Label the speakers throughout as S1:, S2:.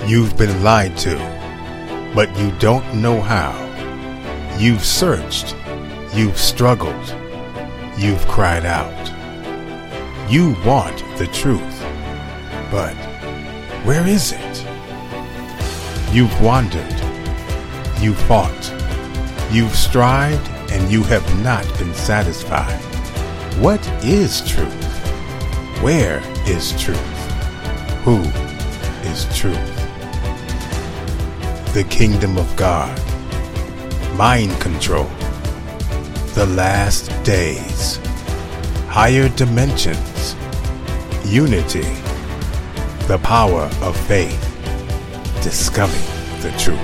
S1: You've been lied to, but you don't know how. You've searched, you've struggled, you've cried out. You want the truth, but where is it? You've wandered, you've fought, you've strived, and you have not been satisfied. What is truth? Where is truth? Who is truth? The kingdom of God, mind control, the last days, higher dimensions, unity, the power of faith, discovering the truth.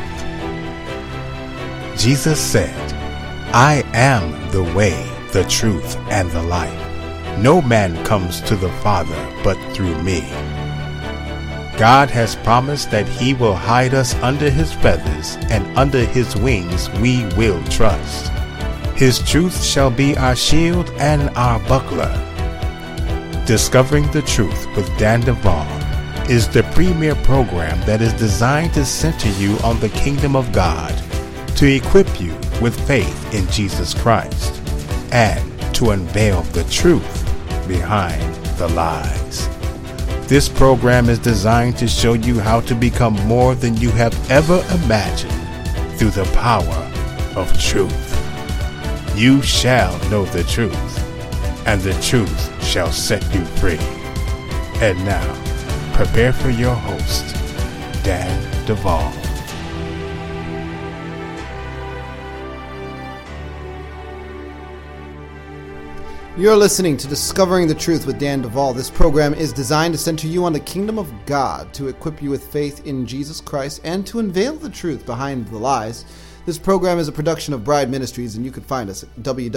S1: Jesus said, I am the way, the truth, and the life. No man comes to the Father but through me. God has promised that He will hide us under His feathers, and under His wings we will trust. His truth shall be our shield and our buckler. Discovering the Truth with Dan Duvall is the premier program that is designed to center you on the kingdom of God, to equip you with faith in Jesus Christ, and to unveil the truth behind the lies. This program is designed to show you how to become more than you have ever imagined through the power of truth. You shall know the truth, and the truth shall set you free. And now, prepare for your host, Dan Duvall.
S2: You're listening to Discovering the Truth with Dan Duvall. This program is designed to center you on the kingdom of God, to equip you with faith in Jesus Christ, and to unveil the truth behind the lies. This program is a production of Bride Ministries, and you can find us at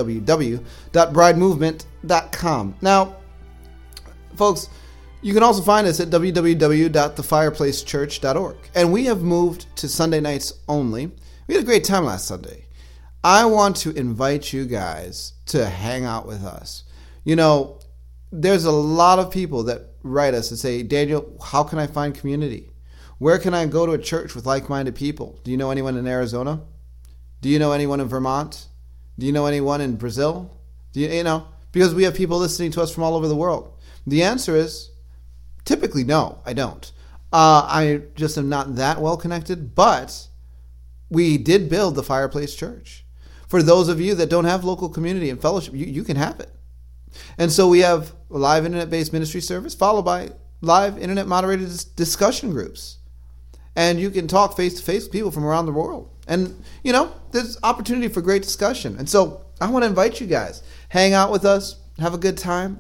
S2: www.bridemovement.com. Now, folks, you can also find us at www.thefireplacechurch.org. And we have moved to Sunday nights only. We had a great time last Sunday. I want to invite you guys to hang out with us. You know, there's a lot of people that write us and say, Daniel, how can I find community? Where can I go to a church with like-minded people? Do you know anyone in Arizona? Do you know anyone in Vermont? Do you know anyone in Brazil? Because we have people listening to us from all over the world. The answer is typically no, I don't. I just am not that well connected, but we did build the Fireplace Church. For those of you that don't have local community and fellowship, you can have it. And so we have a live internet-based ministry service followed by live internet-moderated discussion groups. And you can talk face-to-face with people from around the world. And, there's opportunity for great discussion. And so I want to invite you guys. Hang out with us. Have a good time.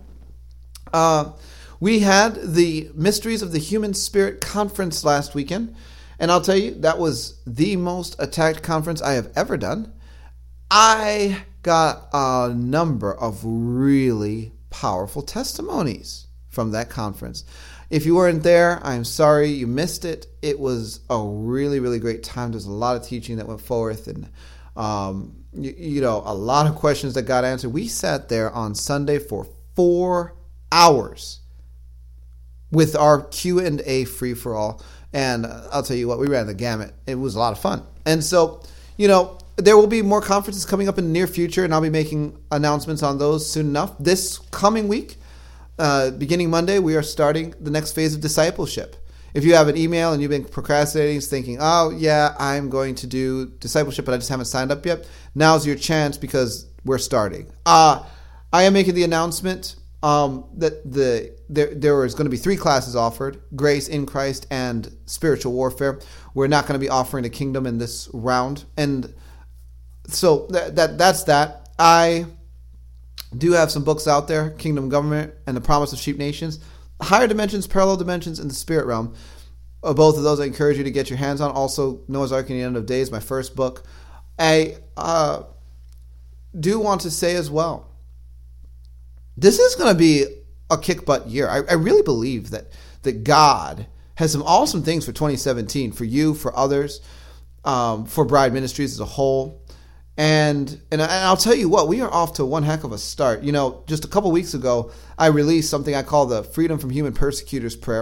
S2: We had the Mysteries of the Human Spirit conference last weekend. And I'll tell you, that was the most attacked conference I have ever done. I got a number of really powerful testimonies from that conference. If you weren't there, I'm sorry you missed it. It was a really, really great time. There's a lot of teaching that went forth, and a lot of questions that got answered. We sat there on Sunday for 4 hours with our Q&A free-for-all. And I'll tell you what, we ran the gamut. It was a lot of fun. And so, there will be more conferences coming up in the near future, and I'll be making announcements on those soon enough. This coming week, beginning Monday, we are starting the next phase of discipleship. If you have an email and you've been procrastinating, thinking, oh, yeah, I'm going to do discipleship, but I just haven't signed up yet, now's your chance because we're starting. I am making the announcement that there is going to be 3 classes offered: Grace in Christ and Spiritual Warfare. We're not going to be offering the kingdom in this round. And so that's that. I do have some books out there: Kingdom Government and The Promise of Sheep Nations, Higher Dimensions, Parallel Dimensions, in the Spirit Realm. Both of those I encourage you to get your hands on. Also, Noah's Ark and the End of Days, my first book. I do want to say as well, this is going to be a kick-butt year. I really believe that God has some awesome things for 2017, for you, for others, for Bride Ministries as a whole. And I'll tell you what, we are off to one heck of a start. Just a couple weeks ago, I released something I call the Freedom from Human Persecutors Prayer.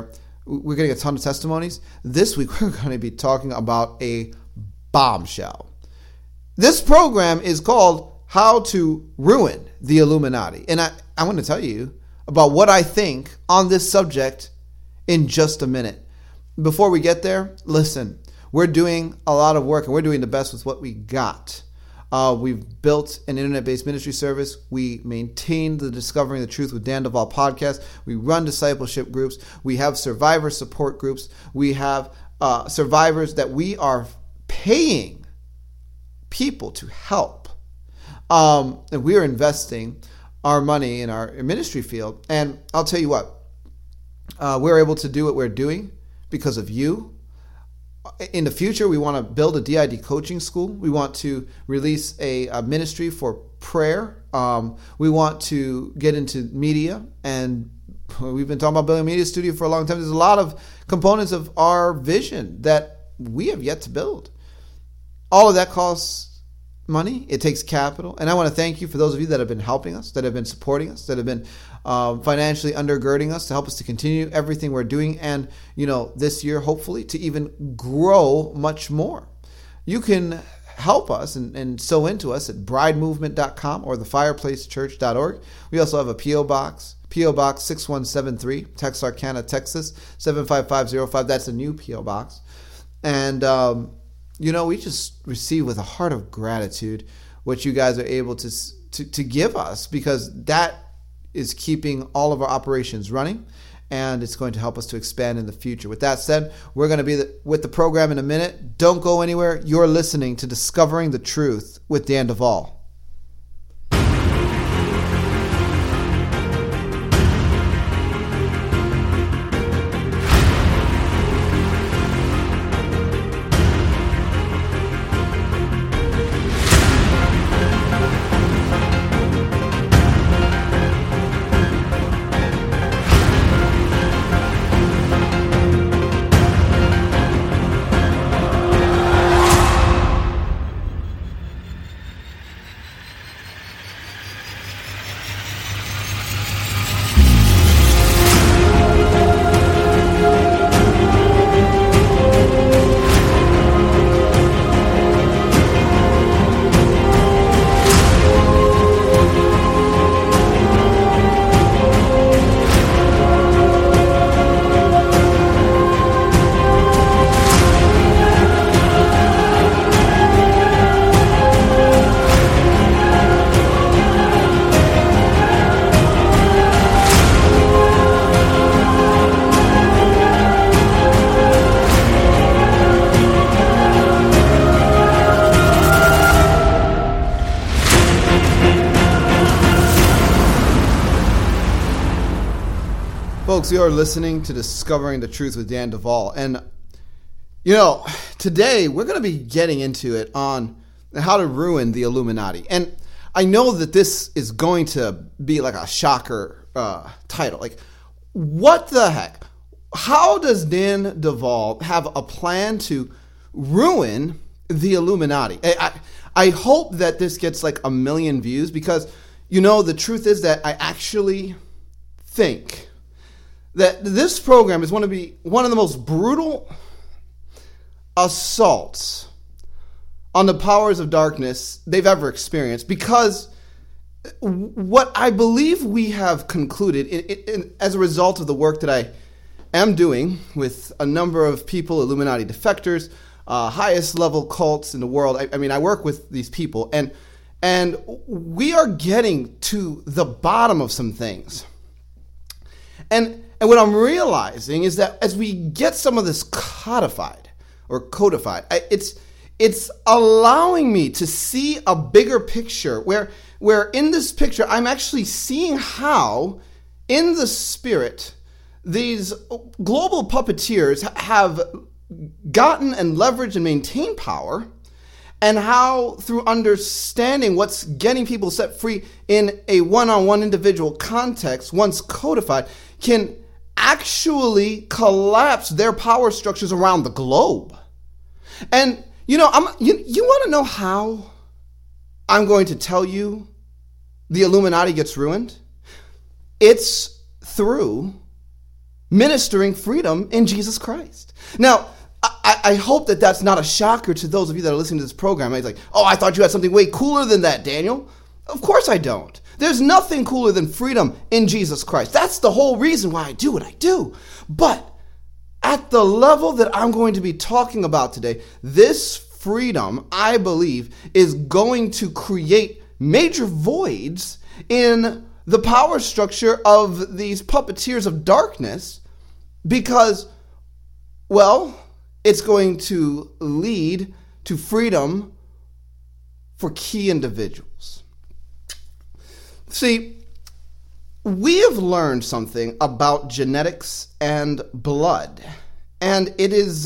S2: we're getting a ton of testimonies. This week, we're going to be talking about a bombshell. This program is called How to Ruin the Illuminati. And I want to tell you about what I think on this subject in just a minute. Before we get there, listen, we're doing a lot of work and we're doing the best with what we got. We've built an internet-based ministry service. We maintain the Discovering the Truth with Dan Duvall podcast. We run discipleship groups. We have survivor support groups. We have survivors that we are paying people to help. And we are investing our money in our ministry field. And I'll tell you what, we're able to do what we're doing because of you. In the future, we want to build a DID coaching school. We want to release a ministry for prayer. We want to get into media, and we've been talking about building a media studio for a long time. There's a lot of components of our vision that we have yet to build. All of that costs money. It takes capital. And I want to thank you for those of you that have been helping us, that have been supporting us, that have been financially undergirding us to help us to continue everything we're doing. And, this year, hopefully, to even grow much more. You can help us and sow into us at bridemovement.com or thefireplacechurch.org. We also have a P.O. Box. P.O. Box 6173, Texarkana, Texas, 75505. That's a new P.O. Box. And, we just receive with a heart of gratitude what you guys are able to give us, because that is keeping all of our operations running, and it's going to help us to expand in the future. With that said, we're going to be with the program in a minute. Don't go anywhere. You're listening to Discovering the Truth with Dan Duvall. Folks, you are listening to Discovering the Truth with Dan Duvall. And, today we're going to be getting into it on how to ruin the Illuminati. And I know that this is going to be like a shocker title. Like, what the heck? How does Dan Duvall have a plan to ruin the Illuminati? I hope that this gets like 1 million views, because, the truth is that I actually think that this program is going to be one of the most brutal assaults on the powers of darkness they've ever experienced, because what I believe we have concluded as a result of the work that I am doing with a number of people, Illuminati defectors, highest level cults in the world. I work with these people, and we are getting to the bottom of some things. And what I'm realizing is that as we get some of this codified, it's allowing me to see a bigger picture where in this picture I'm actually seeing how in the spirit these global puppeteers have gotten and leveraged and maintained power, and how through understanding what's getting people set free in a one-on-one individual context, once codified, can actually collapse their power structures around the globe. And, you want to know how I'm going to tell you the Illuminati gets ruined? It's through ministering freedom in Jesus Christ. Now, I hope that that's not a shocker to those of you that are listening to this program. It's like, oh, I thought you had something way cooler than that, Daniel. Of course I don't. There's nothing cooler than freedom in Jesus Christ. That's the whole reason why I do what I do. But at the level that I'm going to be talking about today, this freedom, I believe, is going to create major voids in the power structure of these puppeteers of darkness because, well, it's going to lead to freedom for key individuals. See, we have learned something about genetics and blood, and it's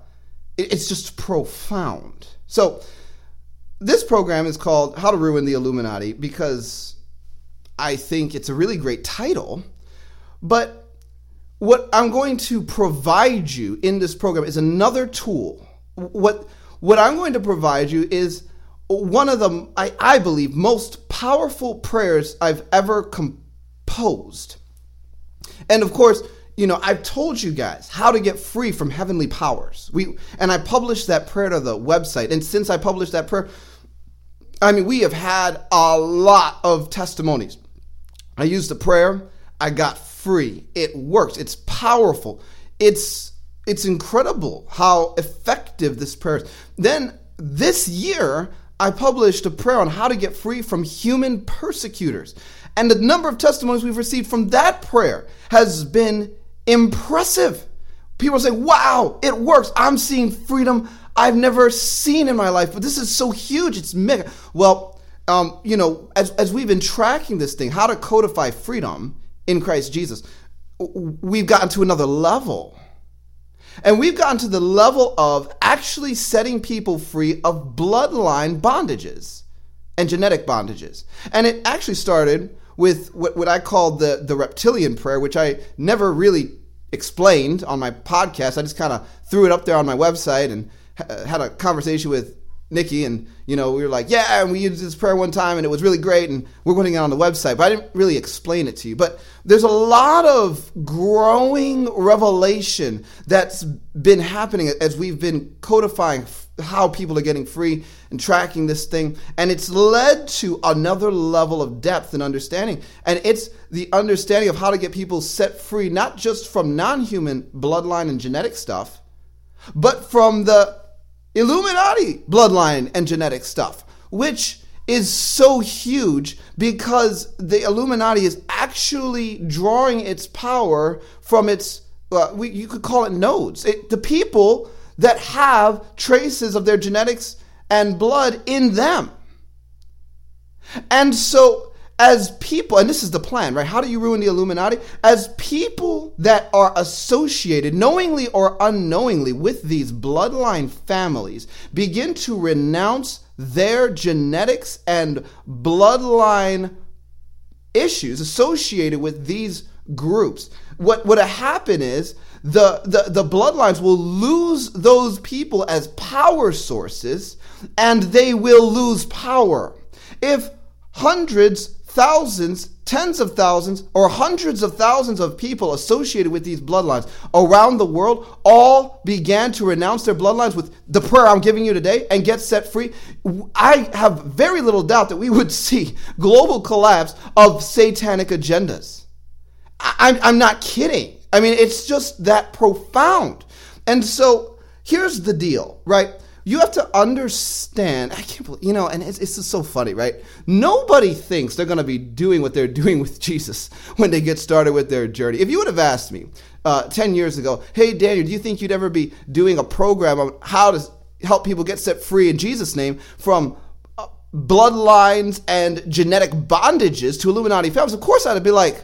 S2: just profound. So this program is called How to Ruin the Illuminati because I think it's a really great title, but what I'm going to provide you in this program is another tool. What I'm going to provide you is one of the, I believe, most powerful prayers I've ever composed. And of course, I've told you guys how to get free from heavenly powers. And I published that prayer to the website. And since I published that prayer, we have had a lot of testimonies. I used the prayer. I got free. It works. It's powerful. It's incredible how effective this prayer is. Then this year, I published a prayer on how to get free from human persecutors. And the number of testimonies we've received from that prayer has been impressive. People say, wow, it works. I'm seeing freedom I've never seen in my life, but this is so huge. It's mega. Well, as we've been tracking this thing, how to codify freedom in Christ Jesus, we've gotten to another level. And we've gotten to the level of actually setting people free of bloodline bondages and genetic bondages. And it actually started with what I called the reptilian prayer, which I never really explained on my podcast. I just kind of threw it up there on my website and had a conversation with Nikki, and we were like, yeah, and we used this prayer one time and it was really great, and we're putting it on the website, but I didn't really explain it to you. But there's a lot of growing revelation that's been happening as we've been codifying how people are getting free and tracking this thing, and it's led to another level of depth and understanding. And it's the understanding of how to get people set free, not just from non-human bloodline and genetic stuff, but from the Illuminati bloodline and genetic stuff, which is so huge because the Illuminati is actually drawing its power from its, you could call it nodes. The people that have traces of their genetics and blood in them. And so as people, and this is the plan, right? How do you ruin the Illuminati? As people that are associated, knowingly or unknowingly, with these bloodline families, begin to renounce their genetics and bloodline issues associated with these groups, what would happen is the bloodlines will lose those people as power sources, and they will lose power. If hundreds, thousands, tens of thousands, or hundreds of thousands of people associated with these bloodlines around the world all began to renounce their bloodlines with the prayer I'm giving you today and get set free, I have very little doubt that we would see global collapse of satanic agendas. I'm not kidding. I mean, it's just that profound. And so here's the deal, right? You have to understand, I can't believe, and it's just so funny, right? Nobody thinks they're going to be doing what they're doing with Jesus when they get started with their journey. If you would have asked me 10 years ago, hey, Daniel, do you think you'd ever be doing a program on how to help people get set free in Jesus' name from bloodlines and genetic bondages to Illuminati families? Of course, I'd be like,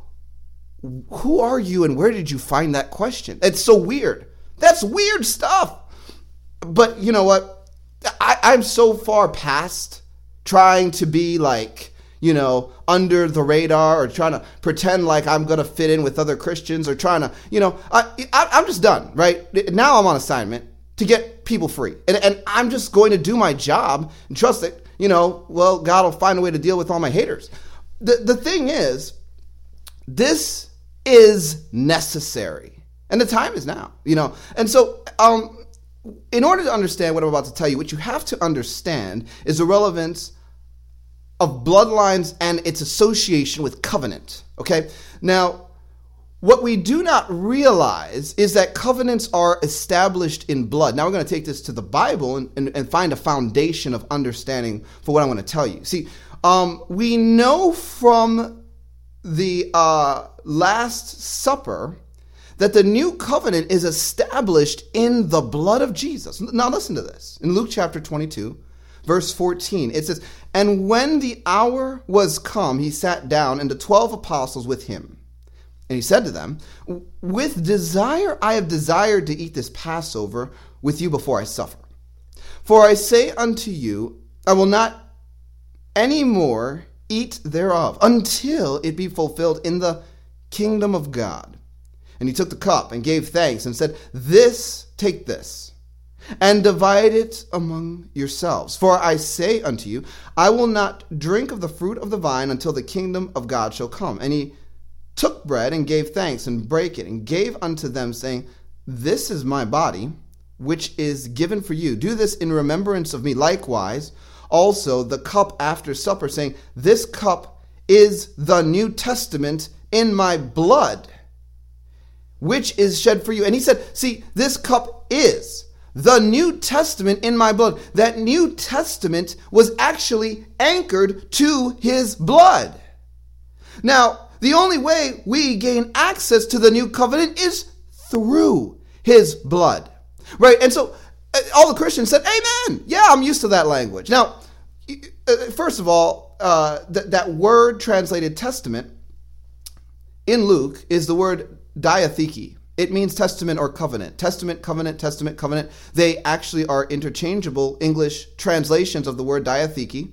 S2: who are you and where did you find that question? It's so weird. That's weird stuff. But you know what? I'm so far past trying to be like, under the radar or trying to pretend like I'm going to fit in with other Christians or trying to, I'm just done, right? Now I'm on assignment to get people free. And I'm just going to do my job and trust that, God will find a way to deal with all my haters. The thing is, this is necessary. And the time is now, And so in order to understand what I'm about to tell you, what you have to understand is the relevance of bloodlines and its association with covenant. Okay? Now, what we do not realize is that covenants are established in blood. Now we're going to take this to the Bible and find a foundation of understanding for what I'm going to tell you. See, we know from the Last Supper that the new covenant is established in the blood of Jesus. Now listen to this. In Luke chapter 22, verse 14, it says, "And when the hour was come, he sat down, and the 12 apostles with him. And he said to them, with desire I have desired to eat this Passover with you before I suffer. For I say unto you, I will not any more eat thereof until it be fulfilled in the kingdom of God. And he took the cup and gave thanks and said, take this, and divide it among yourselves. For I say unto you, I will not drink of the fruit of the vine until the kingdom of God shall come. And he took bread and gave thanks and brake it and gave unto them, saying, this is my body, which is given for you. Do this in remembrance of me. Likewise, also the cup after supper, saying, this cup is the New Testament in my blood, which is shed for you. And he said, see, this cup is the New Testament in my blood. That New Testament was actually anchored to his blood. Now, the only way we gain access to the new covenant is through his blood, right? And so all the Christians said, amen. Yeah, I'm used to that language. Now, first of all, that word translated testament in Luke is the word diatheke. It means testament or covenant. Testament, covenant, testament, covenant. They actually are interchangeable English translations of the word diatheke.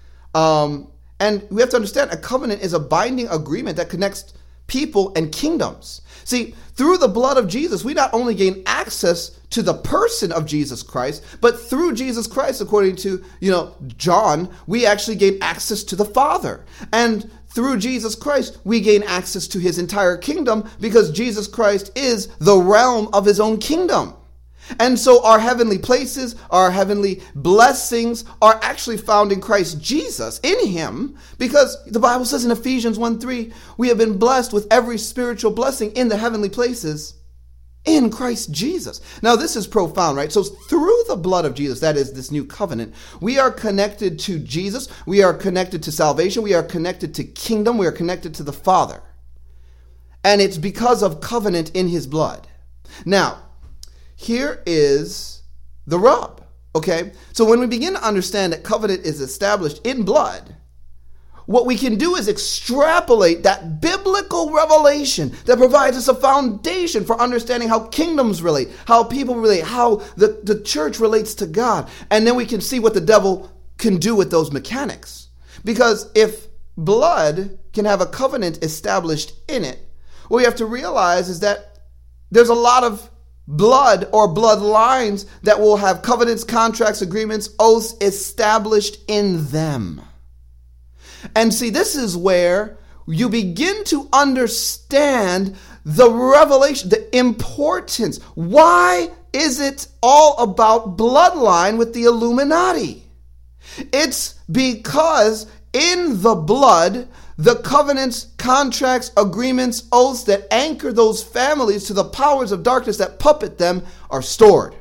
S2: And we have to understand a covenant is a binding agreement that connects people and kingdoms. See, through the blood of Jesus, we not only gain access to the person of Jesus Christ, but through Jesus Christ, according to, John, we actually gain access to the Father. And through Jesus Christ, we gain access to his entire kingdom because Jesus Christ is the realm of his own kingdom. And so our heavenly places, our heavenly blessings are actually found in Christ Jesus, in him, because the Bible says in Ephesians 1:3, we have been blessed with every spiritual blessing in the heavenly places in Christ Jesus. Now this is profound, right? So through the blood of Jesus, that is this new covenant, we are connected to Jesus, we are connected to salvation, we are connected to kingdom, we are connected to the Father. And it's because of covenant in his blood. Now, here is the rub, okay? So when we begin to understand that covenant is established in blood, what we can do is extrapolate that biblical revelation that provides us a foundation for understanding how kingdoms relate, how people relate, how the church relates to God. And then we can see what the devil can do with those mechanics. Because if blood can have a covenant established in it, what we have to realize is that there's a lot of blood or bloodlines that will have covenants, contracts, agreements, oaths established in them. And see, this is where you begin to understand the revelation, the importance. Why is it all about bloodline with the Illuminati? It's because in the blood, the covenants, contracts, agreements, oaths that anchor those families to the powers of darkness that puppet them are stored.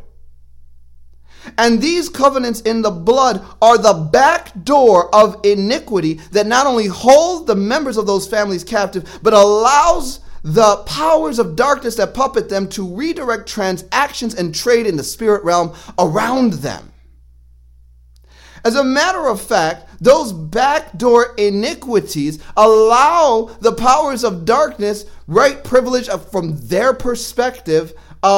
S2: And these covenants in the blood are the back door of iniquity that not only hold the members of those families captive, but allows the powers of darkness that puppet them to redirect transactions and trade in the spirit realm around them. As a matter of fact, those backdoor iniquities allow the powers of darkness, right privilege from their perspective,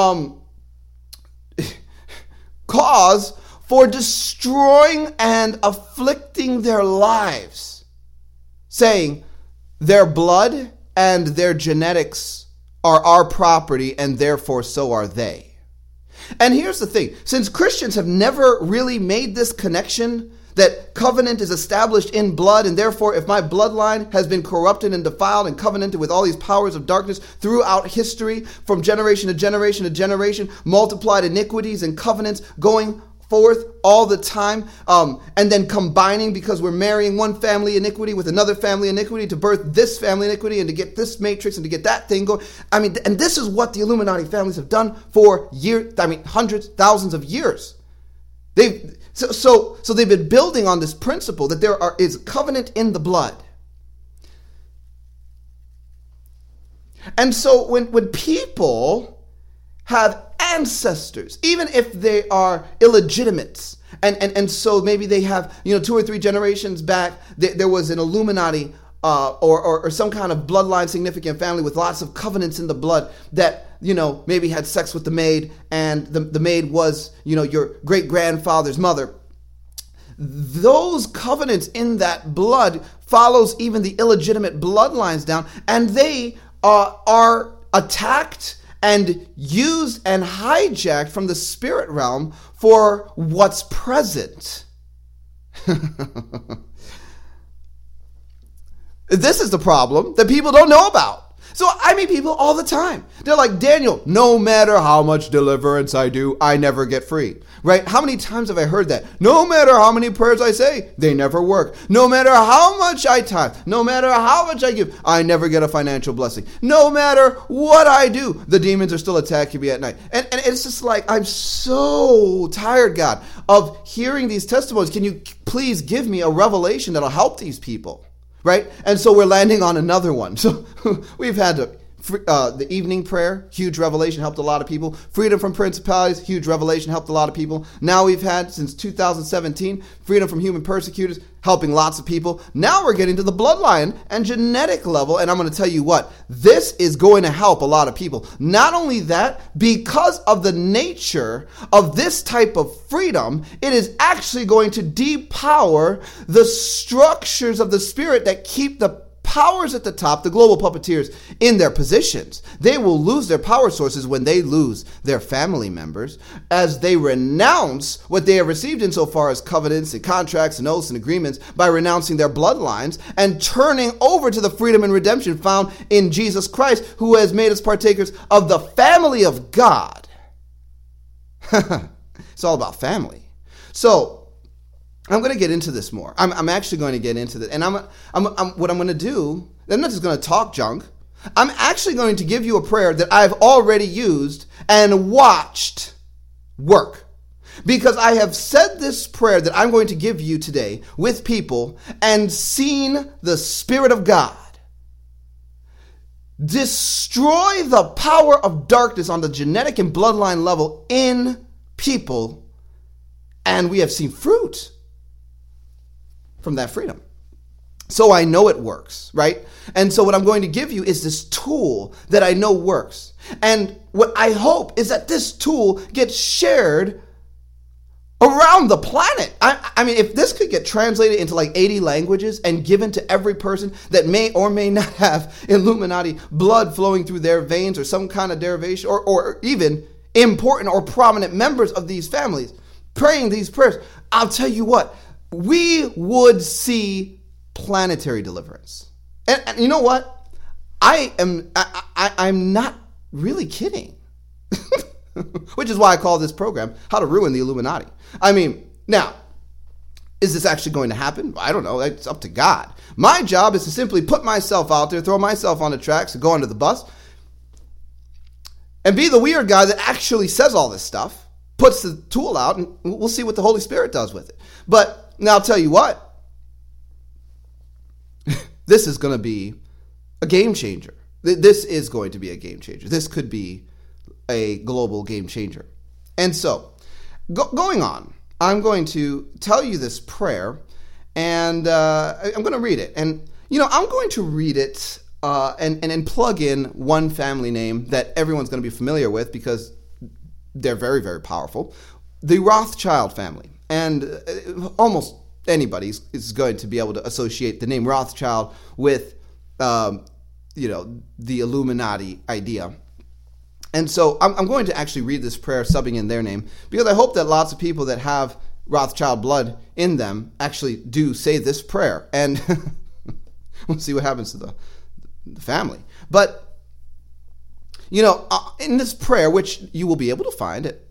S2: cause for destroying and afflicting their lives, saying their blood and their genetics are our property and therefore so are they. And here's the thing, since Christians have never really made this connection that covenant is established in blood, and therefore if my bloodline has been corrupted and defiled and covenanted with all these powers of darkness throughout history, from generation to generation to generation, multiplied iniquities and covenants going forth all the time, and then combining because we're marrying one family iniquity with another family iniquity to birth this family iniquity and to get this matrix and to get that thing going. I mean, and this is what the Illuminati families have done for years, hundreds, thousands of years. So they've been building on this principle that there is covenant in the blood. And so when people have ancestors, even if they are illegitimate, and so maybe they have, 2 or 3 generations back, there was an Illuminati or some kind of bloodline significant family with lots of covenants in the blood that, maybe had sex with the maid, and the maid was, your great-grandfather's mother. Those covenants in that blood follows even the illegitimate bloodlines down, and they are attacked and used and hijacked from the spirit realm for what's present. This is the problem that people don't know about. So I meet people all the time. They're like, Daniel, no matter how much deliverance I do, I never get free. Right? How many times have I heard that? No matter how many prayers I say, they never work. No matter how much I tithe, no matter how much I give, I never get a financial blessing. No matter what I do, the demons are still attacking me at night. And it's just like, I'm so tired, God, of hearing these testimonies. Can you please give me a revelation that'll help these people? Right? And so we're landing on another one. So we've had the evening prayer, huge revelation, helped a lot of people. Freedom from principalities, huge revelation, helped a lot of people. Now we've had, since 2017, freedom from human persecutors, helping lots of people. Now we're getting to the bloodline and genetic level, and I'm going to tell you what, this is going to help a lot of people. Not only that, because of the nature of this type of freedom, it is actually going to depower the structures of the spirit that keep the powers at the top, the global puppeteers, in their positions. They will lose their power sources when they lose their family members, as they renounce what they have received insofar as covenants and contracts and oaths and agreements by renouncing their bloodlines and turning over to the freedom and redemption found in Jesus Christ, who has made us partakers of the family of God. It's all about family. So I'm going to get into this more. I'm actually going to get into this. And what I'm going to do, I'm not just going to talk junk. I'm actually going to give you a prayer that I've already used and watched work. Because I have said this prayer that I'm going to give you today with people and seen the Spirit of God destroy the power of darkness on the genetic and bloodline level in people. And we have seen fruit from that freedom. So I know it works, right? And so what I'm going to give you is this tool that I know works. And what I hope is that this tool gets shared around the planet. I mean, if this could get translated into like 80 languages and given to every person that may or may not have Illuminati blood flowing through their veins or some kind of derivation, or even important or prominent members of these families praying these prayers, I'll tell you what, we would see planetary deliverance. And you know what? I'm not really kidding. Which is why I call this program How to Ruin the Illuminati. I mean, now, is this actually going to happen? I don't know. It's up to God. My job is to simply put myself out there, throw myself on the tracks, and go under the bus, and be the weird guy that actually says all this stuff, puts the tool out, and we'll see what the Holy Spirit does with it. But now I'll tell you what. This is going to be a game changer. This is going to be a game changer. This could be a global game changer. And so, going on, I'm going to tell you this prayer, and I'm going to read it. And, I'm going to read it and plug in one family name that everyone's going to be familiar with because they're very, very powerful. The Rothschild family. And almost anybody is going to be able to associate the name Rothschild with, the Illuminati idea. And so I'm going to actually read this prayer subbing in their name because I hope that lots of people that have Rothschild blood in them actually do say this prayer. And we'll see what happens to the family. But, in this prayer, which you will be able to find at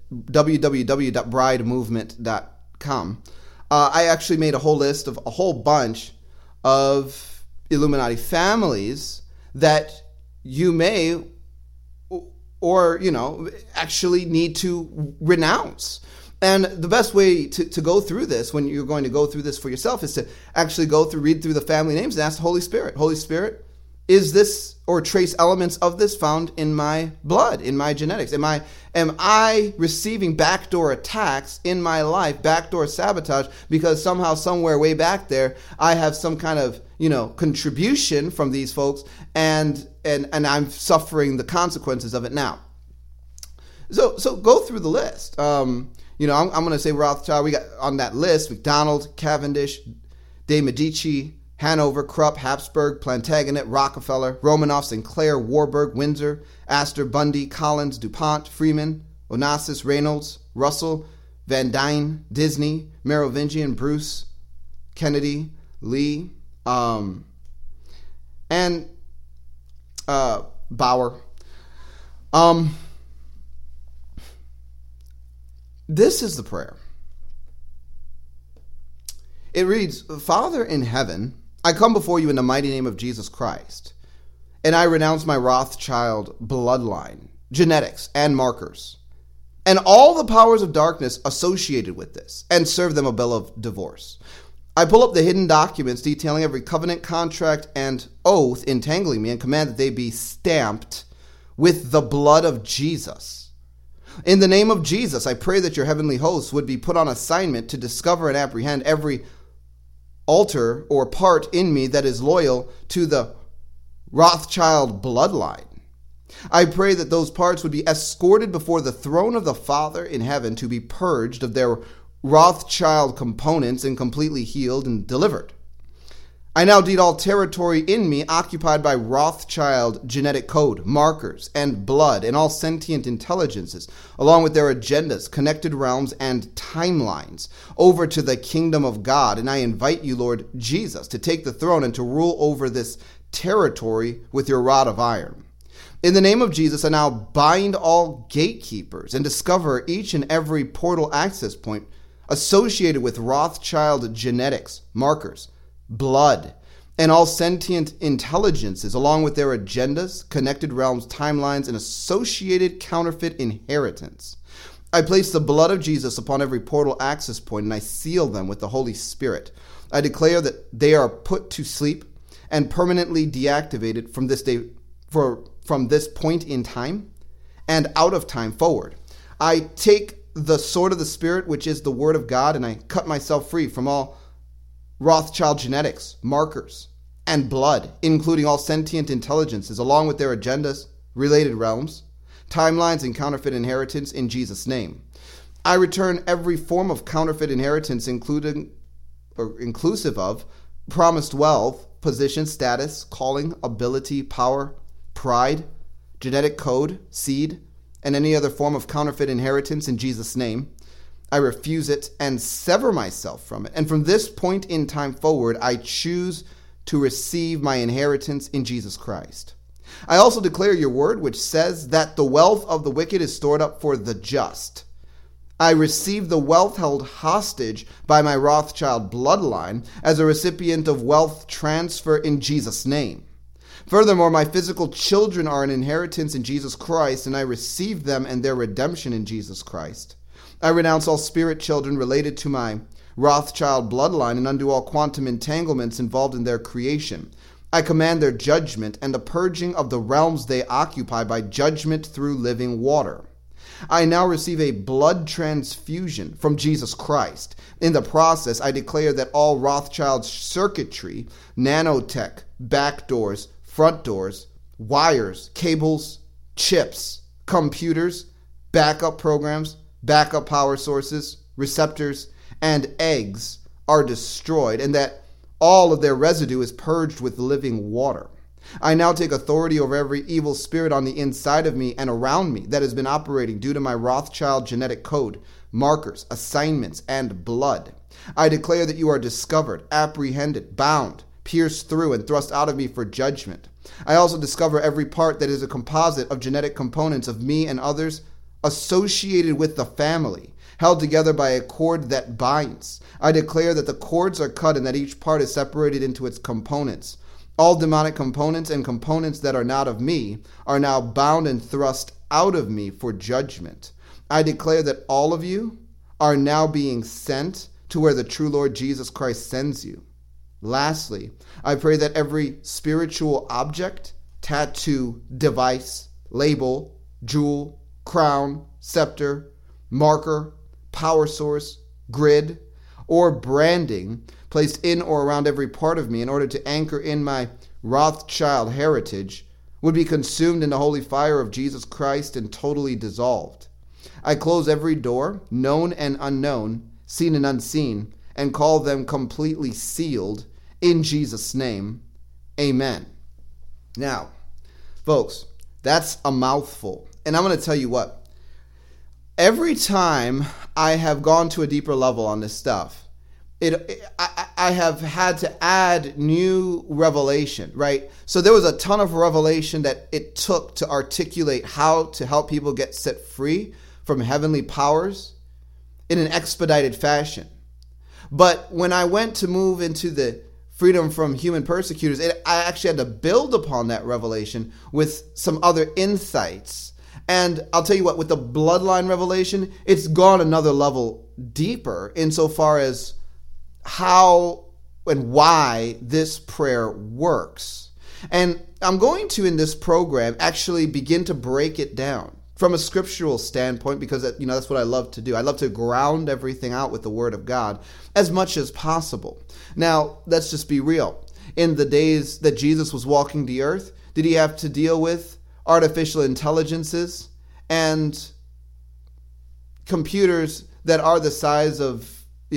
S2: www.bridemovement.com, I actually made a whole list of a whole bunch of Illuminati families that you may or, actually need to renounce. And the best way to go through this, when you're going to go through this for yourself, is to actually read through the family names and ask the Holy Spirit. Holy Spirit, is this or trace elements of this found in my blood, in my genetics? Am I receiving backdoor attacks in my life, backdoor sabotage, because somehow, somewhere way back there, I have some kind of, contribution from these folks, and I'm suffering the consequences of it now. So go through the list. I'm going to say Rothschild. We got on that list McDonald, Cavendish, de Medici, Hanover, Krupp, Habsburg, Plantagenet, Rockefeller, Romanov, Sinclair, Warburg, Windsor, Astor, Bundy, Collins, DuPont, Freeman, Onassis, Reynolds, Russell, Van Dyne, Disney, Merovingian, Bruce, Kennedy, Lee, and Bauer. This is the prayer. It reads, Father in heaven, I come before you in the mighty name of Jesus Christ, and I renounce my Rothschild bloodline, genetics, and markers, and all the powers of darkness associated with this, and serve them a bill of divorce. I pull up the hidden documents detailing every covenant, contract, and oath entangling me, and command that they be stamped with the blood of Jesus. In the name of Jesus, I pray that your heavenly hosts would be put on assignment to discover and apprehend every altar or part in me that is loyal to the Rothschild bloodline. I pray that those parts would be escorted before the throne of the Father in heaven to be purged of their Rothschild components and completely healed and delivered. I now deed all territory in me occupied by Rothschild genetic code, markers, and blood, and all sentient intelligences, along with their agendas, connected realms, and timelines, over to the kingdom of God. And I invite you, Lord Jesus, to take the throne and to rule over this territory with your rod of iron. In the name of Jesus, I now bind all gatekeepers and discover each and every portal access point associated with Rothschild genetics, markers, blood, and all sentient intelligences, along with their agendas, connected realms, timelines, and associated counterfeit inheritance. I place the blood of Jesus upon every portal access point, and I seal them with the Holy Spirit. I declare that they are put to sleep and permanently deactivated from this day, from this point in time and out of time forward. I take the sword of the Spirit, which is the word of God, and I cut myself free from all Rothschild genetics, markers, and blood, including all sentient intelligences, along with their agendas, related realms, timelines, and counterfeit inheritance in Jesus' name. I return every form of counterfeit inheritance, inclusive of promised wealth, position, status, calling, ability, power, pride, genetic code, seed, and any other form of counterfeit inheritance in Jesus' name. I refuse it and sever myself from it. And from this point in time forward, I choose to receive my inheritance in Jesus Christ. I also declare your word, which says that the wealth of the wicked is stored up for the just. I receive the wealth held hostage by my Rothschild bloodline as a recipient of wealth transfer in Jesus' name. Furthermore, my physical children are an inheritance in Jesus Christ, and I receive them and their redemption in Jesus Christ. I renounce all spirit children related to my Rothschild bloodline and undo all quantum entanglements involved in their creation. I command their judgment and the purging of the realms they occupy by judgment through living water. I now receive a blood transfusion from Jesus Christ. In the process, I declare that all Rothschild circuitry, nanotech, backdoors, front doors, wires, cables, chips, computers, backup programs, backup power sources, receptors, and eggs are destroyed, and that all of their residue is purged with living water. I now take authority over every evil spirit on the inside of me and around me that has been operating due to my Rothschild genetic code, markers, assignments, and blood. I declare that you are discovered, apprehended, bound, pierced through, and thrust out of me for judgment. I also discover every part that is a composite of genetic components of me and others associated with the family, held together by a cord that binds. I declare that the cords are cut and that each part is separated into its components. All demonic components and components that are not of me are now bound and thrust out of me for judgment. I declare that all of you are now being sent to where the true Lord Jesus Christ sends you. Lastly, I pray that every spiritual object, tattoo, device, label, jewel, crown, scepter, marker, power source, grid, or branding placed in or around every part of me in order to anchor in my Rothschild heritage would be consumed in the holy fire of Jesus Christ and totally dissolved. I close every door, known and unknown, seen and unseen, and call them completely sealed in Jesus' name. Amen. Now, folks, that's a mouthful. And I'm going to tell you what. Every time I have gone to a deeper level on this stuff, I have had to add new revelation, right? So there was a ton of revelation that it took to articulate how to help people get set free from heavenly powers in an expedited fashion. But when I went to move into the freedom from human persecutors, I actually had to build upon that revelation with some other insights. And I'll tell you what, with the bloodline revelation, it's gone another level deeper insofar as how and why this prayer works. And I'm going to, in this program, actually begin to break it down from a scriptural standpoint, because that's what I love to do. I love to ground everything out with the Word of God as much as possible. Now, let's just be real. In the days that Jesus was walking the earth, did he have to deal with artificial intelligences and computers that are the size of,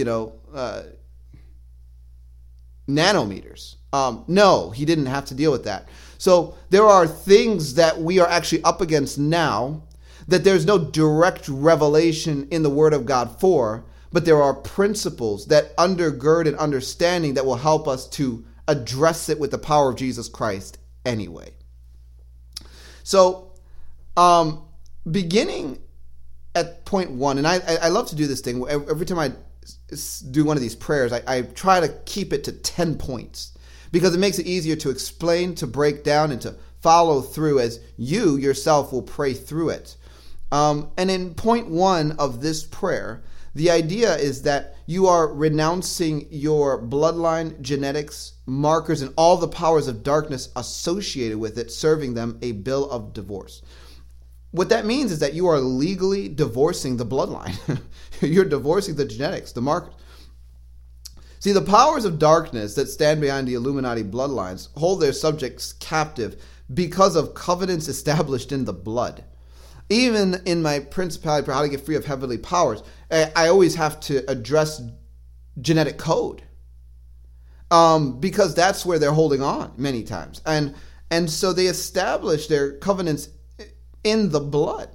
S2: nanometers? No, he didn't have to deal with that. So there are things that we are actually up against now that there's no direct revelation in the Word of God for, but there are principles that undergird an understanding that will help us to address it with the power of Jesus Christ anyway. So, beginning at point one, and I love to do this thing. Every time I do one of these prayers, I try to keep it to 10 points because it makes it easier to explain, to break down, and to follow through as you yourself will pray through it. And in point one of this prayer, the idea is that you are renouncing your bloodline, genetics, markers, and all the powers of darkness associated with it, serving them a bill of divorce. What that means is that you are legally divorcing the bloodline. You're divorcing the genetics, the markers. See, the powers of darkness that stand behind the Illuminati bloodlines hold their subjects captive because of covenants established in the blood. Even in my principality for how to get free of heavenly powers, I always have to address genetic code because that's where they're holding on many times. And so they establish their covenants in the blood.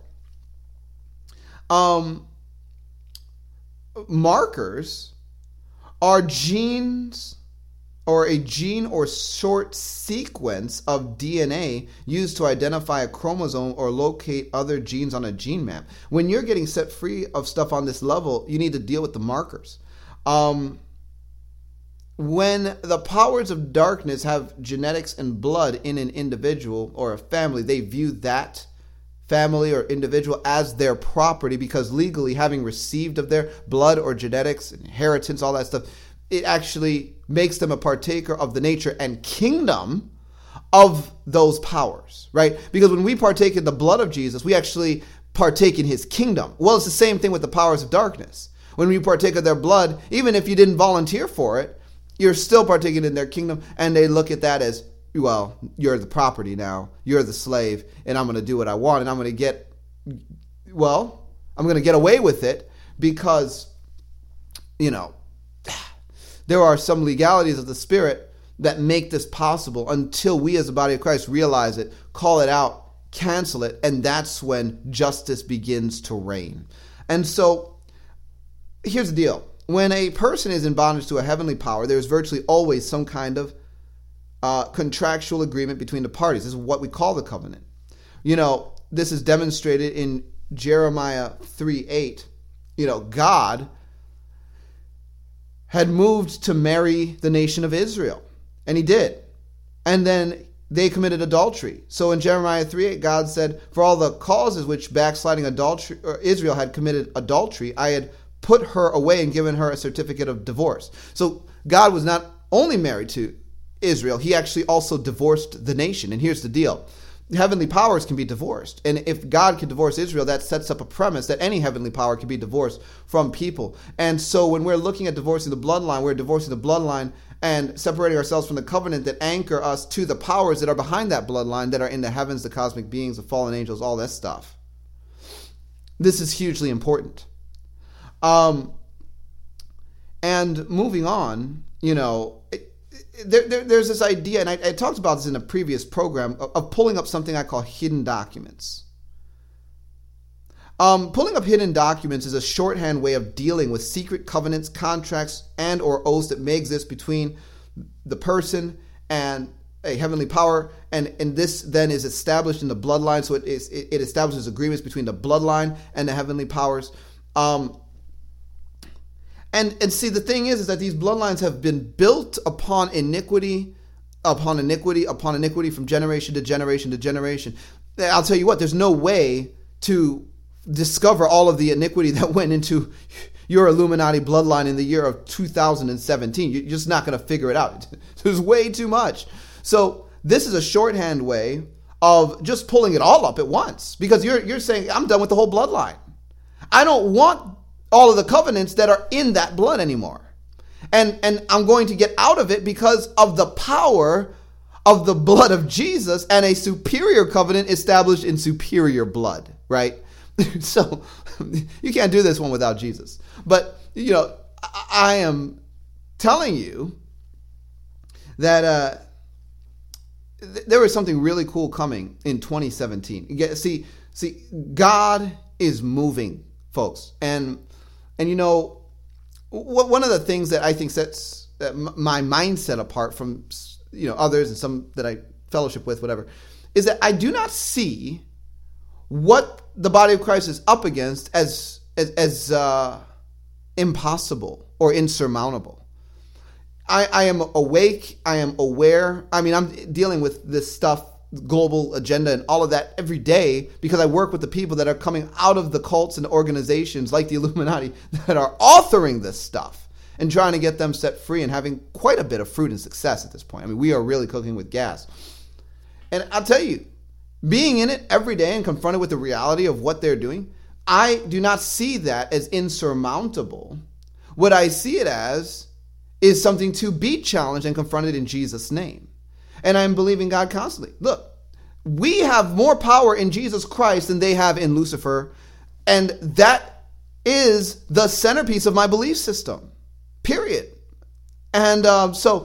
S2: Markers are genes or a gene or short sequence of DNA used to identify a chromosome or locate other genes on a gene map. When you're getting set free of stuff on this level, you need to deal with the markers. When the powers of darkness have genetics and blood in an individual or a family, they view that family or individual as their property because legally, having received of their blood or genetics, inheritance, all that stuff, it actually makes them a partaker of the nature and kingdom of those powers, right? Because when we partake in the blood of Jesus, we actually partake in his kingdom. Well, it's the same thing with the powers of darkness. When we partake of their blood, even if you didn't volunteer for it, you're still partaking in their kingdom, and they look at that as, well, you're the property now, you're the slave, and I'm going to do what I want, and I'm going to get away with it because, there are some legalities of the Spirit that make this possible until we as the body of Christ realize it, call it out, cancel it, and that's when justice begins to reign. And so here's the deal. When a person is in bondage to a heavenly power, there's virtually always some kind of contractual agreement between the parties. This is what we call the covenant. This is demonstrated in Jeremiah 3:8. God had moved to marry the nation of Israel, and he did. And then they committed adultery. So in Jeremiah 3:8, God said, for all the causes which backsliding adultery or Israel had committed adultery, I had put her away and given her a certificate of divorce. So God was not only married to Israel, he actually also divorced the nation. And here's the deal. Heavenly powers can be divorced. And if God can divorce Israel, that sets up a premise that any heavenly power can be divorced from people. And so when we're looking at divorcing the bloodline, we're divorcing the bloodline and separating ourselves from the covenant that anchor us to the powers that are behind that bloodline, that are in the heavens, the cosmic beings, the fallen angels, all that stuff. This is hugely important. And moving on, there's this idea, and I talked about this in a previous program, of pulling up something I call hidden documents. Pulling up hidden documents is a shorthand way of dealing with secret covenants, contracts, and or oaths that may exist between the person and a heavenly power, and this then is established in the bloodline. So it establishes agreements between the bloodline and the heavenly powers. And see, the thing is that these bloodlines have been built upon iniquity, upon iniquity, upon iniquity from generation to generation to generation. I'll tell you what, there's no way to discover all of the iniquity that went into your Illuminati bloodline in the year of 2017. You're just not going to figure it out. There's way too much. So this is a shorthand way of just pulling it all up at once, because you're saying, I'm done with the whole bloodline. I don't want all of the covenants that are in that blood anymore. And I'm going to get out of it because of the power of the blood of Jesus and a superior covenant established in superior blood, right? So you can't do this one without Jesus. But, I am telling you that there was something really cool coming in 2017. See, God is moving, folks. And one of the things that I think sets my mindset apart from others and some that I fellowship with, whatever, is that I do not see what the body of Christ is up against as impossible or insurmountable. I am awake. I am aware. I mean, I'm dealing with this stuff, global agenda and all of that every day, because I work with the people that are coming out of the cults and organizations like the Illuminati that are authoring this stuff and trying to get them set free and having quite a bit of fruit and success at this point. I mean, we are really cooking with gas. And I'll tell you, being in it every day and confronted with the reality of what they're doing, I do not see that as insurmountable. What I see it as is something to be challenged and confronted in Jesus' name. And I'm believing God constantly. Look, we have more power in Jesus Christ than they have in Lucifer. And that is the centerpiece of my belief system, period. And so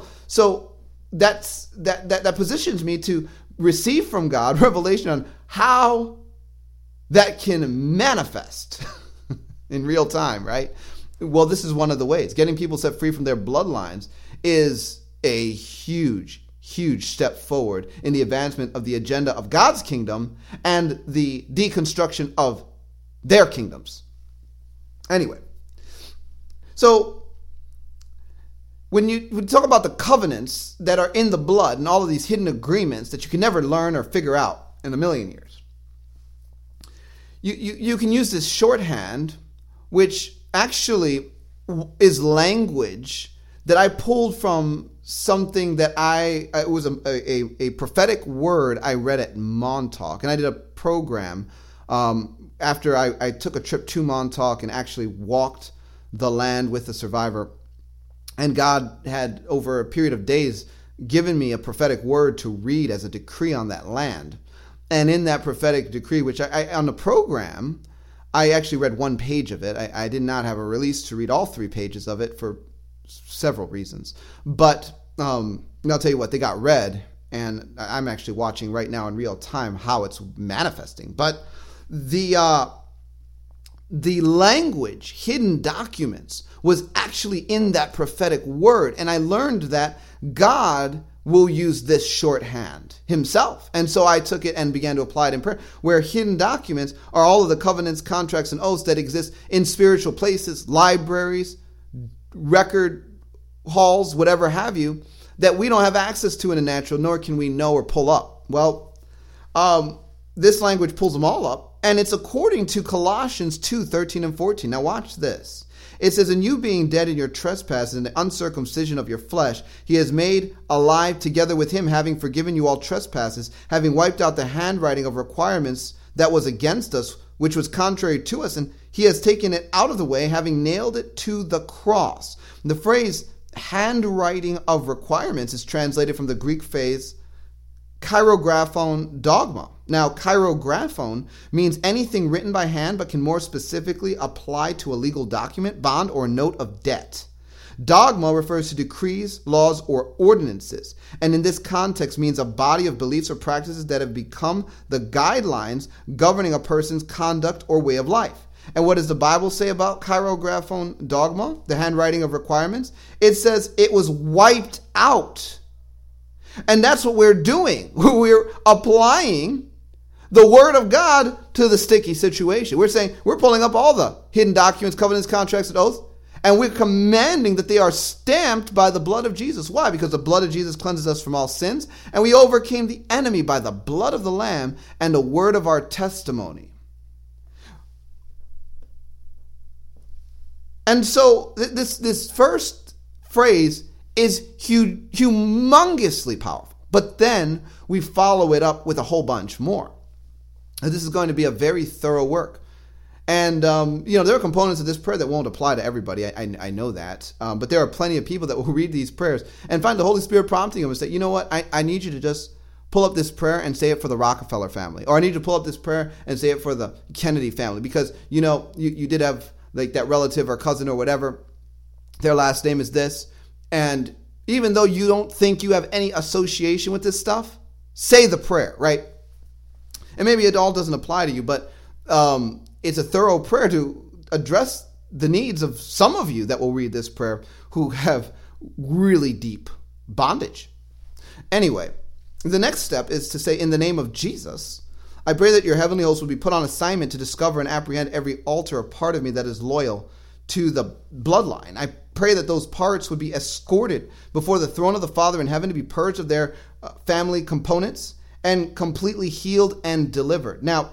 S2: that positions me to receive from God revelation on how that can manifest in real time, right? Well, this is one of the ways. Getting people set free from their bloodlines is a huge step forward in the advancement of the agenda of God's kingdom and the deconstruction of their kingdoms. Anyway, so when you talk about the covenants that are in the blood and all of these hidden agreements that you can never learn or figure out in a million years, you can use this shorthand, which actually is language that I pulled from something that it was a prophetic word I read at Montauk. And I did a program after I took a trip to Montauk and actually walked the land with the survivor. And God had, over a period of days, given me a prophetic word to read as a decree on that land. And in that prophetic decree, which I on the program, I actually read one page of it. I did not have a release to read all 3 pages of it for several reasons. But and I'll tell you what, they got read, and I'm actually watching right now in real time how it's manifesting. But the language, hidden documents, was actually in that prophetic word. And I learned that God will use this shorthand himself. And so I took it and began to apply it in prayer, where hidden documents are all of the covenants, contracts, and oaths that exist in spiritual places, libraries, record halls, whatever have you, that we don't have access to in the natural, nor can we know or pull up. Well, this language pulls them all up, and it's according to Colossians 2:13 and 14. Now watch this. It says, "And you being dead in your trespasses and the uncircumcision of your flesh, he has made alive together with him, having forgiven you all trespasses, having wiped out the handwriting of requirements that was against us, which was contrary to us, and he has taken it out of the way, having nailed it to the cross." The phrase handwriting of requirements is translated from the Greek phrase chirographon dogma. Now, chirographon means anything written by hand, but can more specifically apply to a legal document, bond, or note of debt. Dogma refers to decrees, laws, or ordinances, and in this context means a body of beliefs or practices that have become the guidelines governing a person's conduct or way of life. And what does the Bible say about chirographon dogma, the handwriting of requirements? It says it was wiped out. And that's what we're doing. We're applying the word of God to the sticky situation. We're saying we're pulling up all the hidden documents, covenants, contracts, and oaths, and we're commanding that they are stamped by the blood of Jesus. Why? Because the blood of Jesus cleanses us from all sins, and we overcame the enemy by the blood of the Lamb and the word of our testimony. And so this first phrase is humongously powerful. But then we follow it up with a whole bunch more. And this is going to be a very thorough work. And, there are components of this prayer that won't apply to everybody. I know that. But there are plenty of people that will read these prayers and find the Holy Spirit prompting them and say, you know what, I need you to just pull up this prayer and say it for the Rockefeller family. Or I need you to pull up this prayer and say it for the Kennedy family. Because, you did have like that relative or cousin or whatever, their last name is this. And even though you don't think you have any association with this stuff, say the prayer, right? And maybe it all doesn't apply to you, but it's a thorough prayer to address the needs of some of you that will read this prayer who have really deep bondage. Anyway, the next step is to say, in the name of Jesus, I pray that your heavenly host will be put on assignment to discover and apprehend every altar or part of me that is loyal to the bloodline. I pray that those parts would be escorted before the throne of the Father in heaven to be purged of their family components and completely healed and delivered. Now,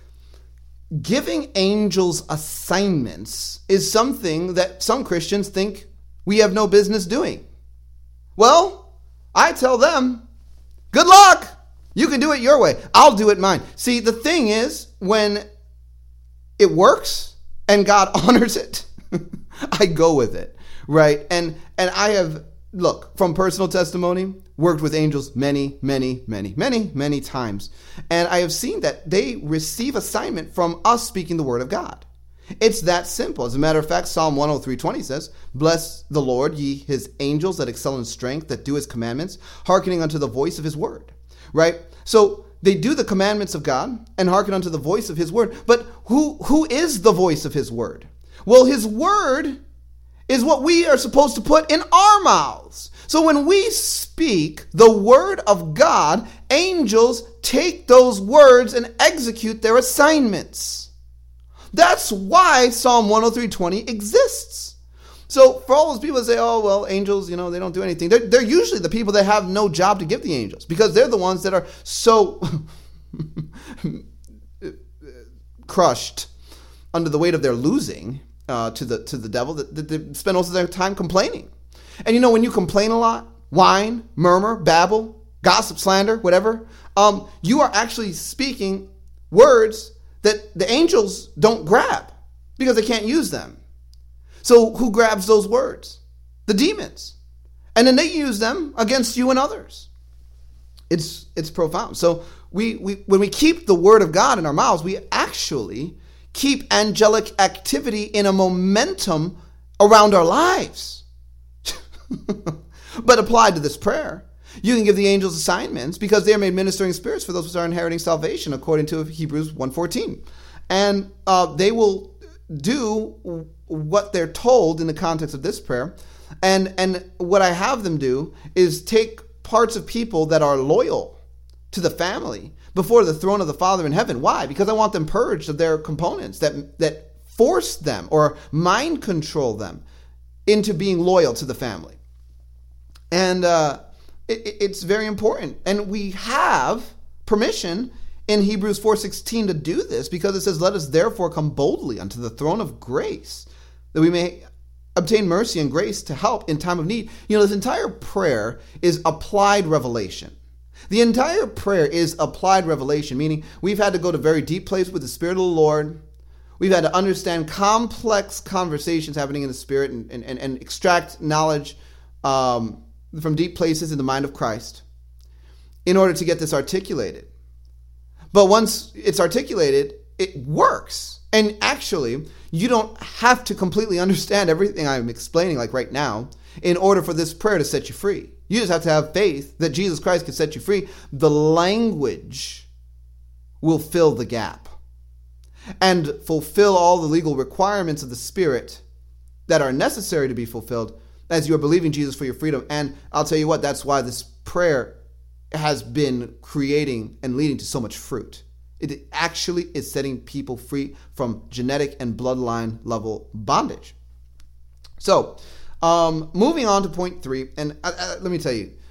S2: giving angels assignments is something that some Christians think we have no business doing. Well, I tell them, good luck. You can do it your way. I'll do it mine. See, the thing is, when it works and God honors it, I go with it, right? And I have, look, from personal testimony, worked with angels many times. And I have seen that they receive assignment from us speaking the word of God. It's that simple. As a matter of fact, Psalm 103:20 says, "Bless the Lord, ye his angels that excel in strength, that do his commandments, hearkening unto the voice of his word." Right? So they do the commandments of God and hearken unto the voice of his word. But who is the voice of his word? Well, his word is what we are supposed to put in our mouths. So when we speak the word of God, angels take those words and execute their assignments. That's why Psalm 103:20 exists. So for all those people that say, oh, well, angels, they don't do anything. They're usually the people that have no job to give the angels, because they're the ones that are so crushed under the weight of their losing to the devil that they spend most of their time complaining. And when you complain a lot, whine, murmur, babble, gossip, slander, whatever, you are actually speaking words that the angels don't grab because they can't use them. So who grabs those words? The demons. And then they use them against you and others. It's profound. So we when we keep the word of God in our mouths, we actually keep angelic activity in a momentum around our lives. But applied to this prayer, you can give the angels assignments because they are made ministering spirits for those who are inheriting salvation, according to Hebrews 1:14. And they will do what they're told in the context of this prayer. And what I have them do is take parts of people that are loyal to the family before the throne of the Father in heaven. Why? Because I want them purged of their components that force them or mind control them into being loyal to the family. And it's very important. And we have permission in Hebrews 4:16 to do this because it says, let us therefore come boldly unto the throne of grace that we may obtain mercy and grace to help in time of need. This entire prayer is applied revelation. The entire prayer is applied revelation, meaning we've had to go to very deep places with the Spirit of the Lord. We've had to understand complex conversations happening in the Spirit and extract knowledge from deep places in the mind of Christ in order to get this articulated. But once it's articulated, it works. And actually, you don't have to completely understand everything I'm explaining like right now in order for this prayer to set you free. You just have to have faith that Jesus Christ can set you free. The language will fill the gap and fulfill all the legal requirements of the Spirit that are necessary to be fulfilled as you are believing Jesus for your freedom. And I'll tell you what, that's why this prayer has been creating and leading to so much fruit. It actually is setting people free from genetic and bloodline level bondage. So, moving on to point 3, and let me tell you,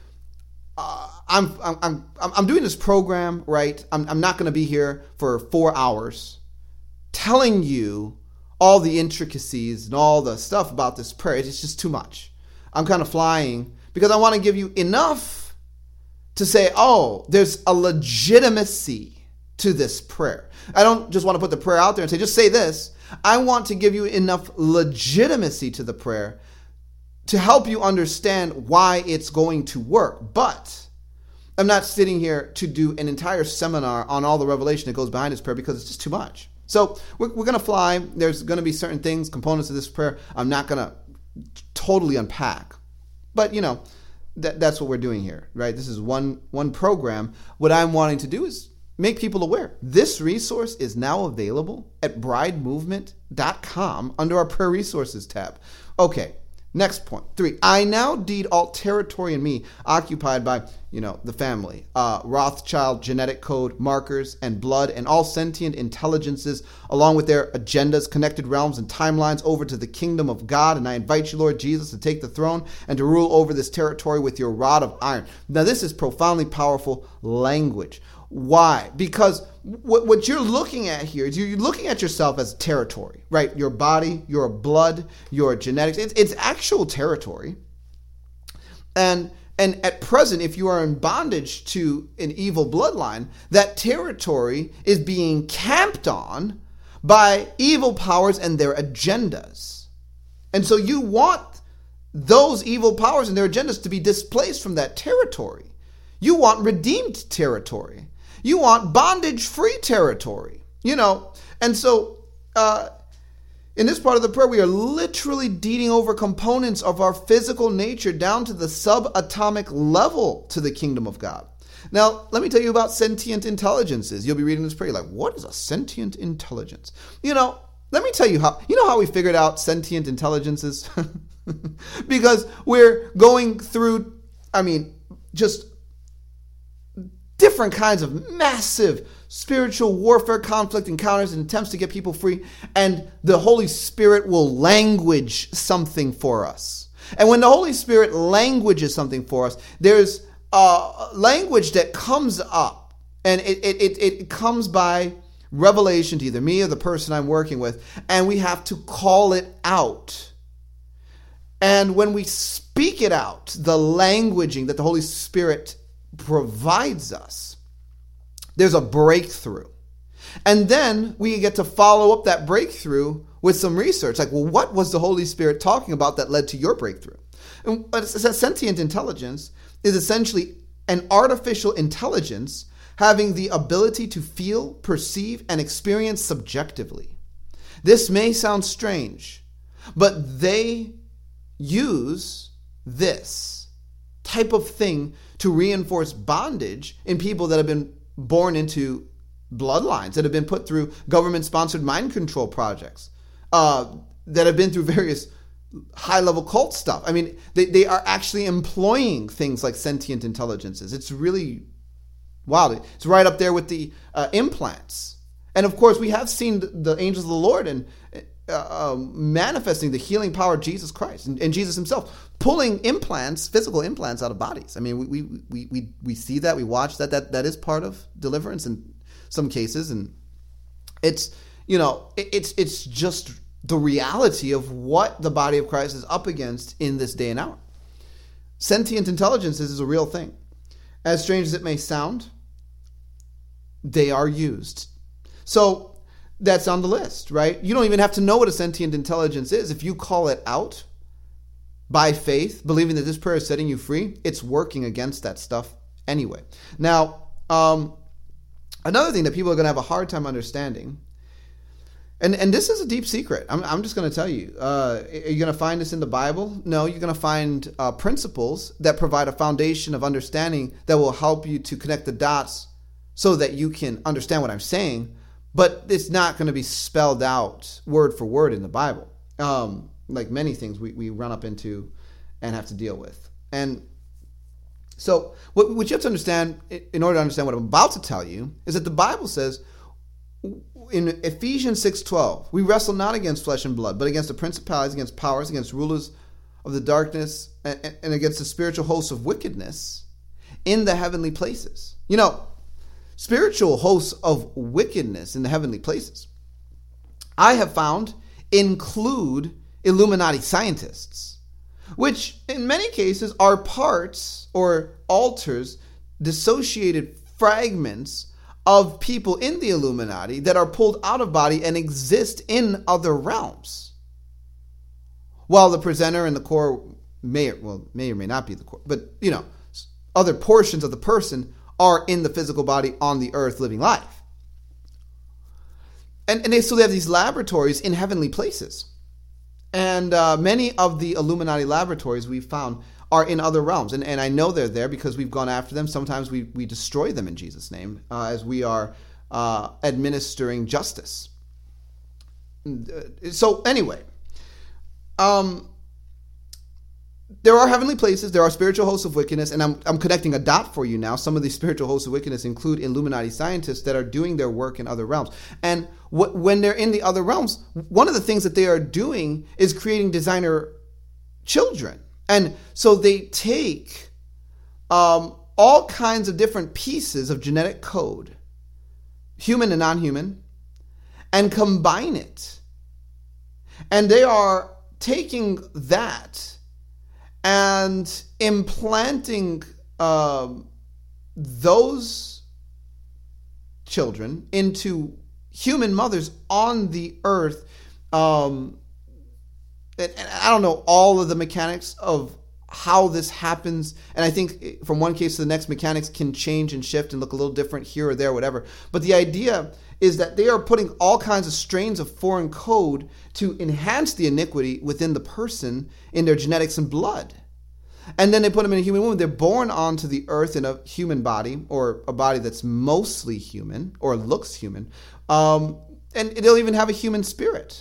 S2: I'm doing this program, right? I'm not going to be here for 4 hours telling you all the intricacies and all the stuff about this prayer. It's just too much. I'm kind of flying because I want to give you enough to say, oh, there's a legitimacy to this prayer. I don't just want to put the prayer out there and say, just say this. I want to give you enough legitimacy to the prayer to help you understand why it's going to work. But I'm not sitting here to do an entire seminar on all the revelation that goes behind this prayer because it's just too much. So we're going to fly. There's going to be certain things, components of this prayer I'm not going to totally unpack. But, that's what we're doing here, right? This is one program. What I'm wanting to do is make people aware. This resource is now available at bridemovement.com under our prayer resources tab. Okay, next point 3. I now deed all territory in me occupied by, the family, Rothschild genetic code, markers, and blood, and all sentient intelligences, along with their agendas, connected realms, and timelines over to the kingdom of God. And I invite you, Lord Jesus, to take the throne and to rule over this territory with your rod of iron. Now, this is profoundly powerful language. Why? Because what you're looking at here is you're looking at yourself as territory, right? Your body, your blood, your genetics. It's actual territory. And at present, if you are in bondage to an evil bloodline, that territory is being camped on by evil powers and their agendas. And so you want those evil powers and their agendas to be displaced from that territory. You want redeemed territory. You want bondage-free territory, And so in this part of the prayer, we are literally deeding over components of our physical nature down to the subatomic level to the kingdom of God. Now, let me tell you about sentient intelligences. You'll be reading this prayer, like, what is a sentient intelligence? Let me tell you how we figured out sentient intelligences? Because we're going through, just different kinds of massive spiritual warfare, conflict, encounters, and attempts to get people free. And the Holy Spirit will language something for us. And when the Holy Spirit languages something for us, there's language that comes up. And it comes by revelation to either me or the person I'm working with. And we have to call it out. And when we speak it out, the languaging that the Holy Spirit provides us, there's a breakthrough. And then we get to follow up that breakthrough with some research. Like, well, what was the Holy Spirit talking about that led to your breakthrough? And sentient intelligence is essentially an artificial intelligence having the ability to feel, perceive, and experience subjectively. This may sound strange, but they use this type of thing to reinforce bondage in people that have been born into bloodlines, that have been put through government-sponsored mind control projects, that have been through various high-level cult stuff. I mean, they are actually employing things like sentient intelligences. It's really wild. It's right up there with the implants. And of course, we have seen the angels of the Lord and manifesting the healing power of Jesus Christ and Jesus himself, pulling implants, physical implants out of bodies. I mean, we see that, we watch that. That is part of deliverance in some cases. And it's, it's just the reality of what the body of Christ is up against in this day and hour. Sentient intelligence is a real thing. As strange as it may sound, they are used. So that's on the list, right? You don't even have to know what a sentient intelligence is. If you call it out by faith, believing that this prayer is setting you free, it's working against that stuff anyway. Now, another thing that people are going to have a hard time understanding, and this is a deep secret. I'm just going to tell you. Are you going to find this in the Bible? No, you're going to find principles that provide a foundation of understanding that will help you to connect the dots so that you can understand what I'm saying. But it's not going to be spelled out word for word in the Bible, like many things we run up into and have to deal with. And so what you have to understand, in order to understand what I'm about to tell you, is that the Bible says in Ephesians 6:12, we wrestle not against flesh and blood, but against the principalities, against powers, against rulers of the darkness, and against the spiritual hosts of wickedness in the heavenly places. Spiritual hosts of wickedness in the heavenly places, I have found, include Illuminati scientists, which in many cases are parts or alters, dissociated fragments of people in the Illuminati that are pulled out of body and exist in other realms. While the presenter and the core may or may not be the core, but other portions of the person are in the physical body on the earth living life. And they have these laboratories in heavenly places. And many of the Illuminati laboratories we've found are in other realms. And I know they're there because we've gone after them. Sometimes we destroy them in Jesus' name as we are administering justice. So anyway, there are heavenly places, there are spiritual hosts of wickedness, and I'm connecting a dot for you now. Some of these spiritual hosts of wickedness include Illuminati scientists that are doing their work in other realms. And when they're in the other realms, one of the things that they are doing is creating designer children. And so they take all kinds of different pieces of genetic code, human and non-human, and combine it. And they are taking that and implanting those children into human mothers on the earth. And I don't know all of the mechanics of how this happens. And I think from one case to the next, mechanics can change and shift and look a little different here or there, whatever. But the idea is that they are putting all kinds of strains of foreign code to enhance the iniquity within the person in their genetics and blood. And then they put them in a human woman. They're born onto the earth in a human body, or a body that's mostly human or looks human. And they'll even have a human spirit.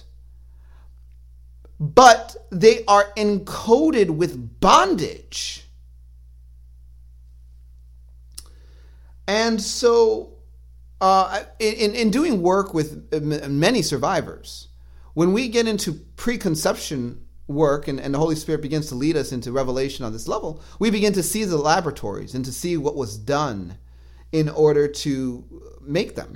S2: But they are encoded with bondage. And so in doing work with many survivors, when we get into preconception work and the Holy Spirit begins to lead us into revelation on this level, we begin to see the laboratories and to see what was done in order to make them.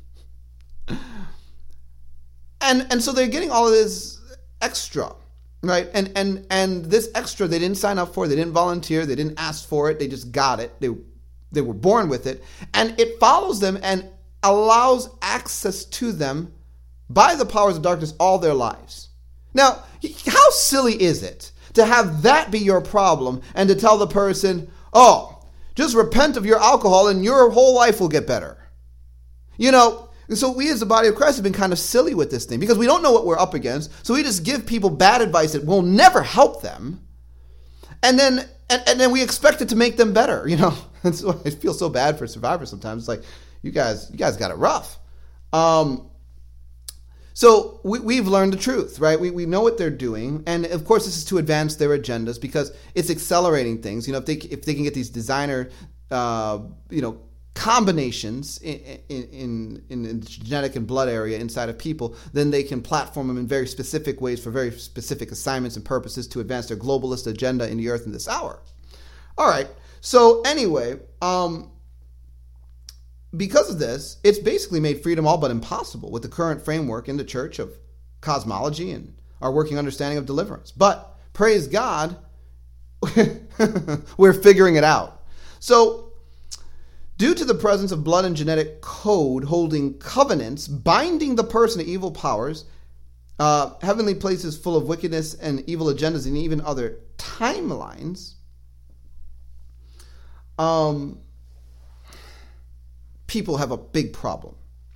S2: and so they're getting all of this extra, right? And this extra they didn't sign up for, they didn't volunteer, they didn't ask for it, they just got it. They were born with it, and it follows them and allows access to them by the powers of darkness all their lives. Now, how silly is it to have that be your problem and to tell the person, oh, just repent of your alcohol and your whole life will get better? So we as the body of Christ have been kind of silly with this thing because we don't know what we're up against. So we just give people bad advice that will never help them. And then And then we expect it to make them better. That's why I feel so bad for survivors sometimes. It's like, you guys got it rough. So we've learned the truth, right? We know what they're doing, and of course this is to advance their agendas because it's accelerating things. If they can get these designer, combinations in the genetic and blood area inside of people, then they can platform them in very specific ways for very specific assignments and purposes to advance their globalist agenda in the earth in this hour. All right. So anyway, because of this, it's basically made freedom all but impossible with the current framework in the church of cosmology and our working understanding of deliverance. But praise God, we're figuring it out. So due to the presence of blood and genetic code holding covenants, binding the person to evil powers, heavenly places full of wickedness and evil agendas, and even other timelines, people have a big problem.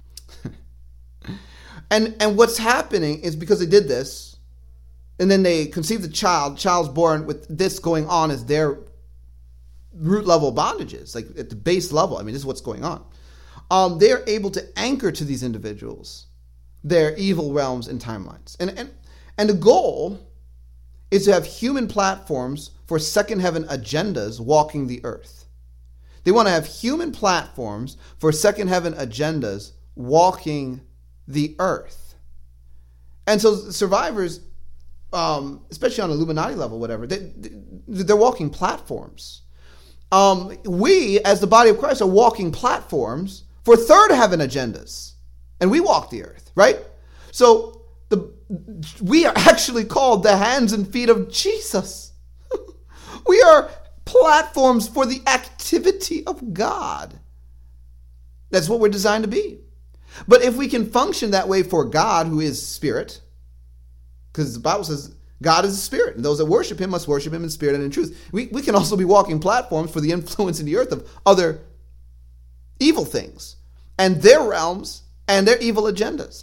S2: and what's happening is because they did this, and then they conceived the child's born with this going on as their root level bondages, like at the base level. I mean, this is what's going on. They're able to anchor to these individuals their evil realms and timelines. And the goal is to have human platforms for second heaven agendas walking the earth. They want to have human platforms for second heaven agendas walking the earth. And so survivors, especially on Illuminati level, whatever, they're walking platforms. We, as the body of Christ, are walking platforms for third heaven agendas. And we walk the earth, right? So we are actually called the hands and feet of Jesus. We are platforms for the activity of God. That's what we're designed to be. But if we can function that way for God, who is spirit, because the Bible says God is a spirit, and those that worship him must worship him in spirit and in truth. We can also be walking platforms for the influence in the earth of other evil things and their realms and their evil agendas.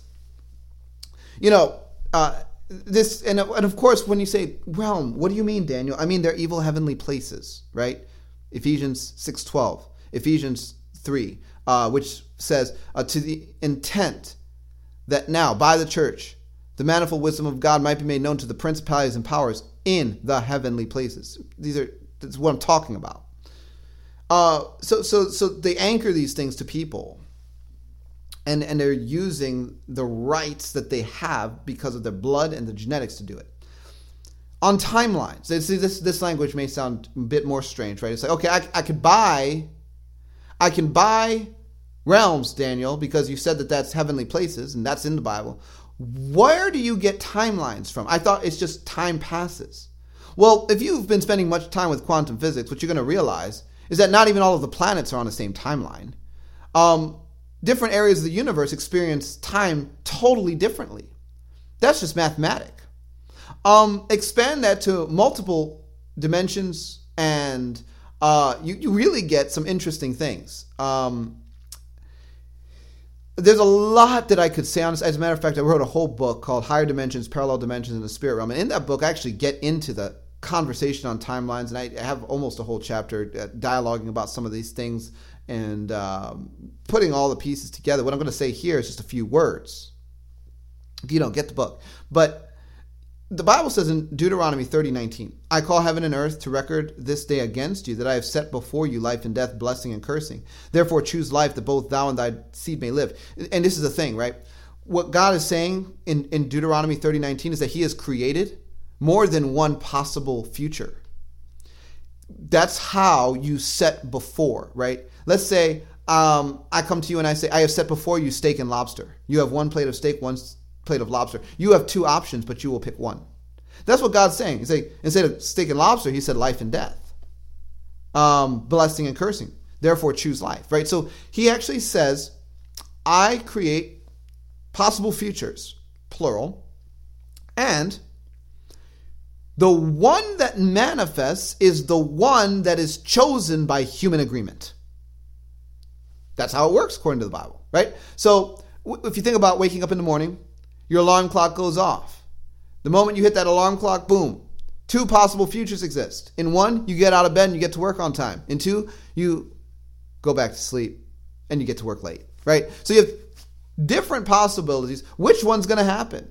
S2: This, and of course, when you say realm, what do you mean, Daniel? I mean, they're evil heavenly places, right? Ephesians 6:12, Ephesians 3, which says, to the intent that now, by the church, the manifold wisdom of God might be made known to the principalities and powers in the heavenly places. That's what I'm talking about. So they anchor these things to people. And they're using the rights that they have because of their blood and the genetics to do it. On timelines, see, this language may sound a bit more strange, right? It's like, okay, I can buy realms, Daniel, because you said that that's heavenly places, and that's in the Bible. Where do you get timelines from? I thought it's just time passes. Well, if you've been spending much time with quantum physics, what you're going to realize is that not even all of the planets are on the same timeline. Different areas of the universe experience time totally differently. That's just mathematic. Expand that to multiple dimensions, and you really get some interesting things. There's a lot that I could say on this. As a matter of fact, I wrote a whole book called Higher Dimensions, Parallel Dimensions in the Spirit Realm. And in that book, I actually get into the conversation on timelines, and I have almost a whole chapter dialoguing about some of these things and putting all the pieces together. What I'm going to say here is just a few words if you don't get the book. But the Bible says in Deuteronomy 30:19, I call heaven and earth to record this day against you, that I have set before you life and death, blessing and cursing. Therefore choose life, that both thou and thy seed may live. And this is the thing, right? What God is saying in Deuteronomy 30:19 is that he has created more than one possible future. That's how you set before, right? Let's say I come to you and I say, I have set before you steak and lobster. You have one plate of steak, one plate of lobster. You have two options, but you will pick one. That's what God's saying. He's saying, instead of steak and lobster, he said life and death, blessing and cursing. Therefore, choose life, right? So he actually says, I create possible futures, plural, and the one that manifests is the one that is chosen by human agreement. That's how it works according to the Bible, right? So if you think about waking up in the morning, your alarm clock goes off. The moment you hit that alarm clock, boom, Two possible futures exist. In one, you get out of bed and you get to work on time. In two, you go back to sleep and you get to work late, right? So you have different possibilities. Which one's going to happen?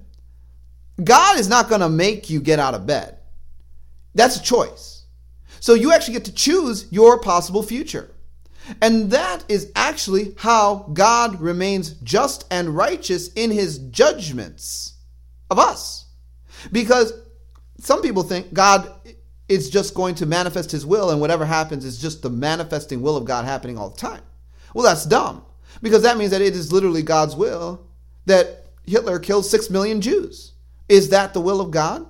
S2: God is not going to make you get out of bed. That's a choice. So you actually get to choose your possible future. And that is actually how God remains just and righteous in his judgments of us. Because some people think God is just going to manifest his will, and whatever happens is just the manifesting will of God happening all the time. Well, that's dumb, because that means that it is literally God's will that Hitler killed 6 million Jews. Is that the will of God?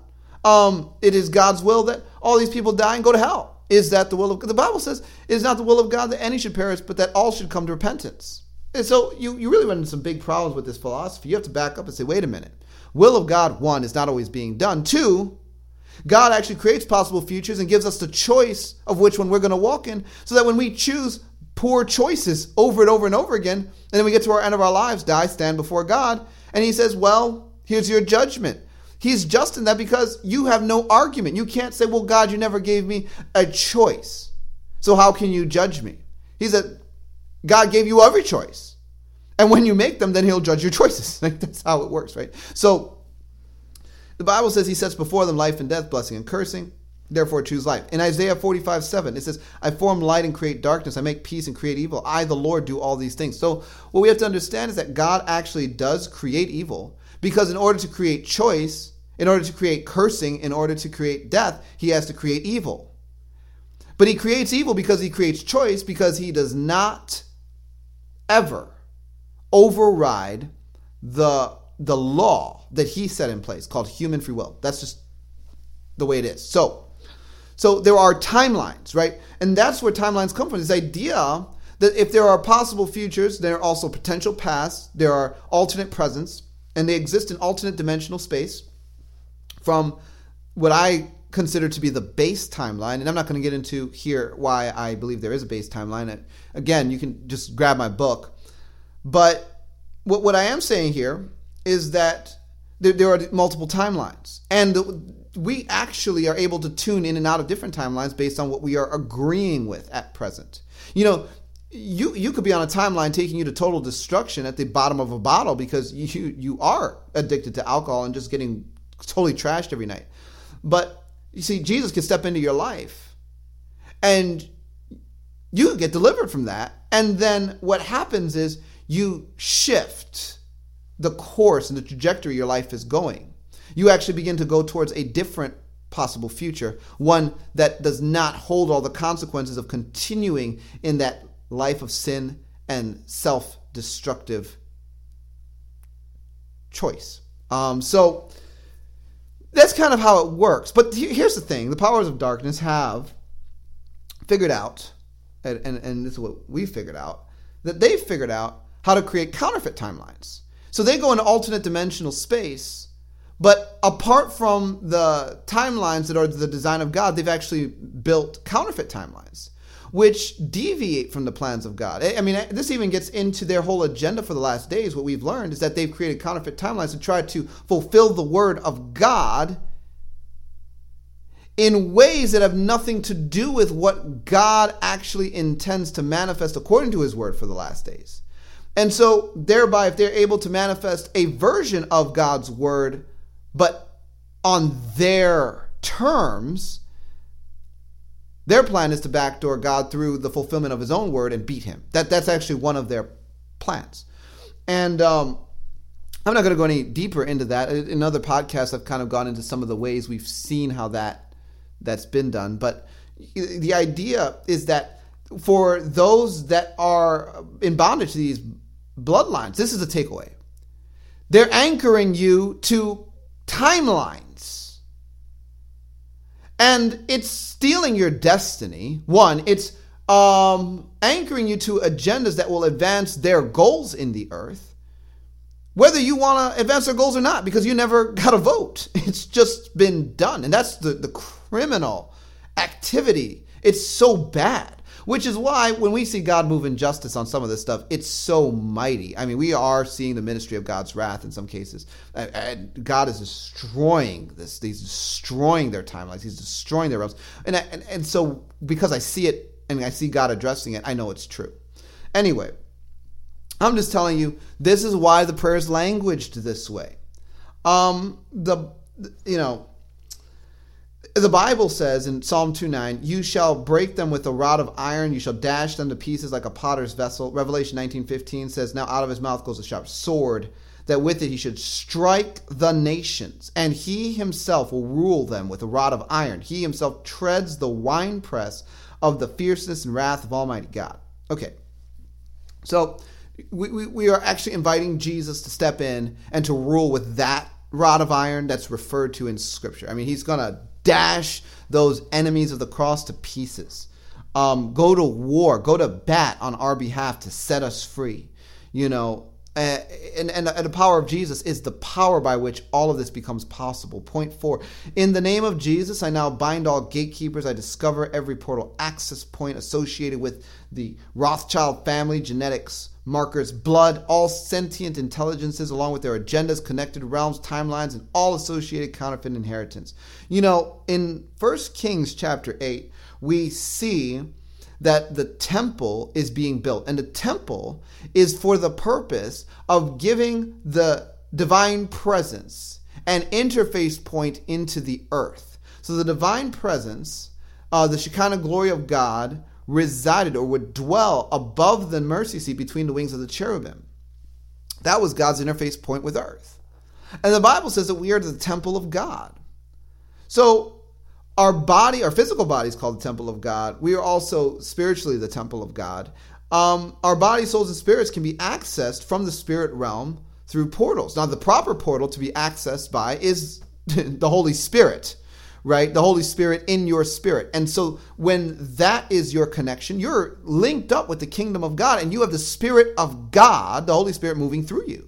S2: It is God's will that all these people die and go to hell. Is that the will of God? The Bible says it is not the will of God that any should perish, but that all should come to repentance. And so you really run into some big problems with this philosophy. You have to back up and say, wait a minute. Will of God, one, is not always being done. Two, God actually creates possible futures and gives us the choice of which one we're going to walk in, so that when we choose poor choices over and over and over again, and then we get to our end of our lives, die, stand before God, and he says, well, here's your judgment. He's just in that because you have no argument. You can't say, well, God, you never gave me a choice, so how can you judge me? He said, God gave you every choice. And when you make them, then he'll judge your choices. That's how it works, right? So the Bible says he sets before them life and death, blessing and cursing. Therefore choose life. In Isaiah 45:7, it says, I form light and create darkness. I make peace and create evil. I, the Lord, do all these things. So what we have to understand is that God actually does create evil, because in order to create choice, in order to create cursing, in order to create death, he has to create evil. But he creates evil because he creates choice, because he does not ever override the law that he set in place called human free will. That's just the way it is. So there are timelines, right? And that's where timelines come from. This idea that if there are possible futures, there are also potential pasts, there are alternate presents, and they exist in alternate dimensional space from what I consider to be the base timeline. And I'm not going to get into here why I believe there is a base timeline. Again, you can just grab my book. But what I am saying here is that there are multiple timelines. And we actually are able to tune in and out of different timelines based on what we are agreeing with at present. You know, you could be on a timeline taking you to total destruction at the bottom of a bottle because you are addicted to alcohol and just getting totally trashed every night. But you see, Jesus can step into your life and you get delivered from that. And then what happens is you shift the course and the trajectory your life is going. You actually begin to go towards a different possible future, one that does not hold all the consequences of continuing in that life of sin and self-destructive choice. So that's kind of how it works. But here's the thing. The powers of darkness have figured out, and this is what we figured out, that they've figured out how to create counterfeit timelines. So they go into alternate dimensional space, but apart from the timelines that are the design of God, they've actually built counterfeit timelines, which deviate from the plans of God. I mean, this even gets into their whole agenda for the last days. What we've learned is that they've created counterfeit timelines to try to fulfill the word of God in ways that have nothing to do with what God actually intends to manifest according to his word for the last days. And so thereby, if they're able to manifest a version of God's word, but on their terms, their plan is to backdoor God through the fulfillment of his own word and beat him. That's actually one of their plans. And I'm not going to go any deeper into that. In other podcasts, I've kind of gone into some of the ways we've seen how that's been done. But the idea is that for those that are in bondage to these bloodlines, this is a takeaway. They're anchoring you to timelines. And it's stealing your destiny. One, it's anchoring you to agendas that will advance their goals in the earth, whether you want to advance their goals or not, because you never got a vote. It's just been done. And that's the criminal activity. It's so bad. which is why when we see God move in justice on some of this stuff, it's so mighty. I mean, we are seeing the ministry of God's wrath in some cases. And God is destroying this. He's destroying their timelines. He's destroying their realms. And so because I see it and I see God addressing it, I know it's true. Anyway, I'm just telling you, this is why the prayer is languaged this way. The Bible says in Psalm 2:9, you shall break them with a rod of iron, you shall dash them to pieces like a potter's vessel. Revelation 19:15 says, now out of his mouth goes a sharp sword, that with it he should strike the nations, and he himself will rule them with a rod of iron. He himself treads the winepress of the fierceness and wrath of Almighty God. Okay, so we are actually inviting Jesus to step in and to rule with that rod of iron that's referred to in Scripture. I mean, he's going to dash those enemies of the cross to pieces. Go to war, go to bat on our behalf to set us free. And the power of Jesus is the power by which all of this becomes possible. Point 4, in the name of Jesus, I now bind all gatekeepers. I discover every portal access point associated with the Rothschild family, genetics, markers, blood, all sentient intelligences along with their agendas, connected realms, timelines, and all associated counterfeit inheritance. In 1 Kings chapter 8, we see that the temple is being built, and the temple is for the purpose of giving the divine presence an interface point into the earth. So the divine presence, the Shekinah glory of God, resided or would dwell above the mercy seat between the wings of the cherubim. That was God's interface point with earth. And the Bible says that we are the temple of God. So our physical body is called the temple of God. We are also spiritually the temple of God. Our bodies, souls, and spirits can be accessed from the spirit realm through portals. Now, the proper portal to be accessed by is the Holy Spirit. Right? The Holy Spirit in your spirit. And so when that is your connection, you're linked up with the kingdom of God, and you have the Spirit of God, the Holy Spirit, moving through you.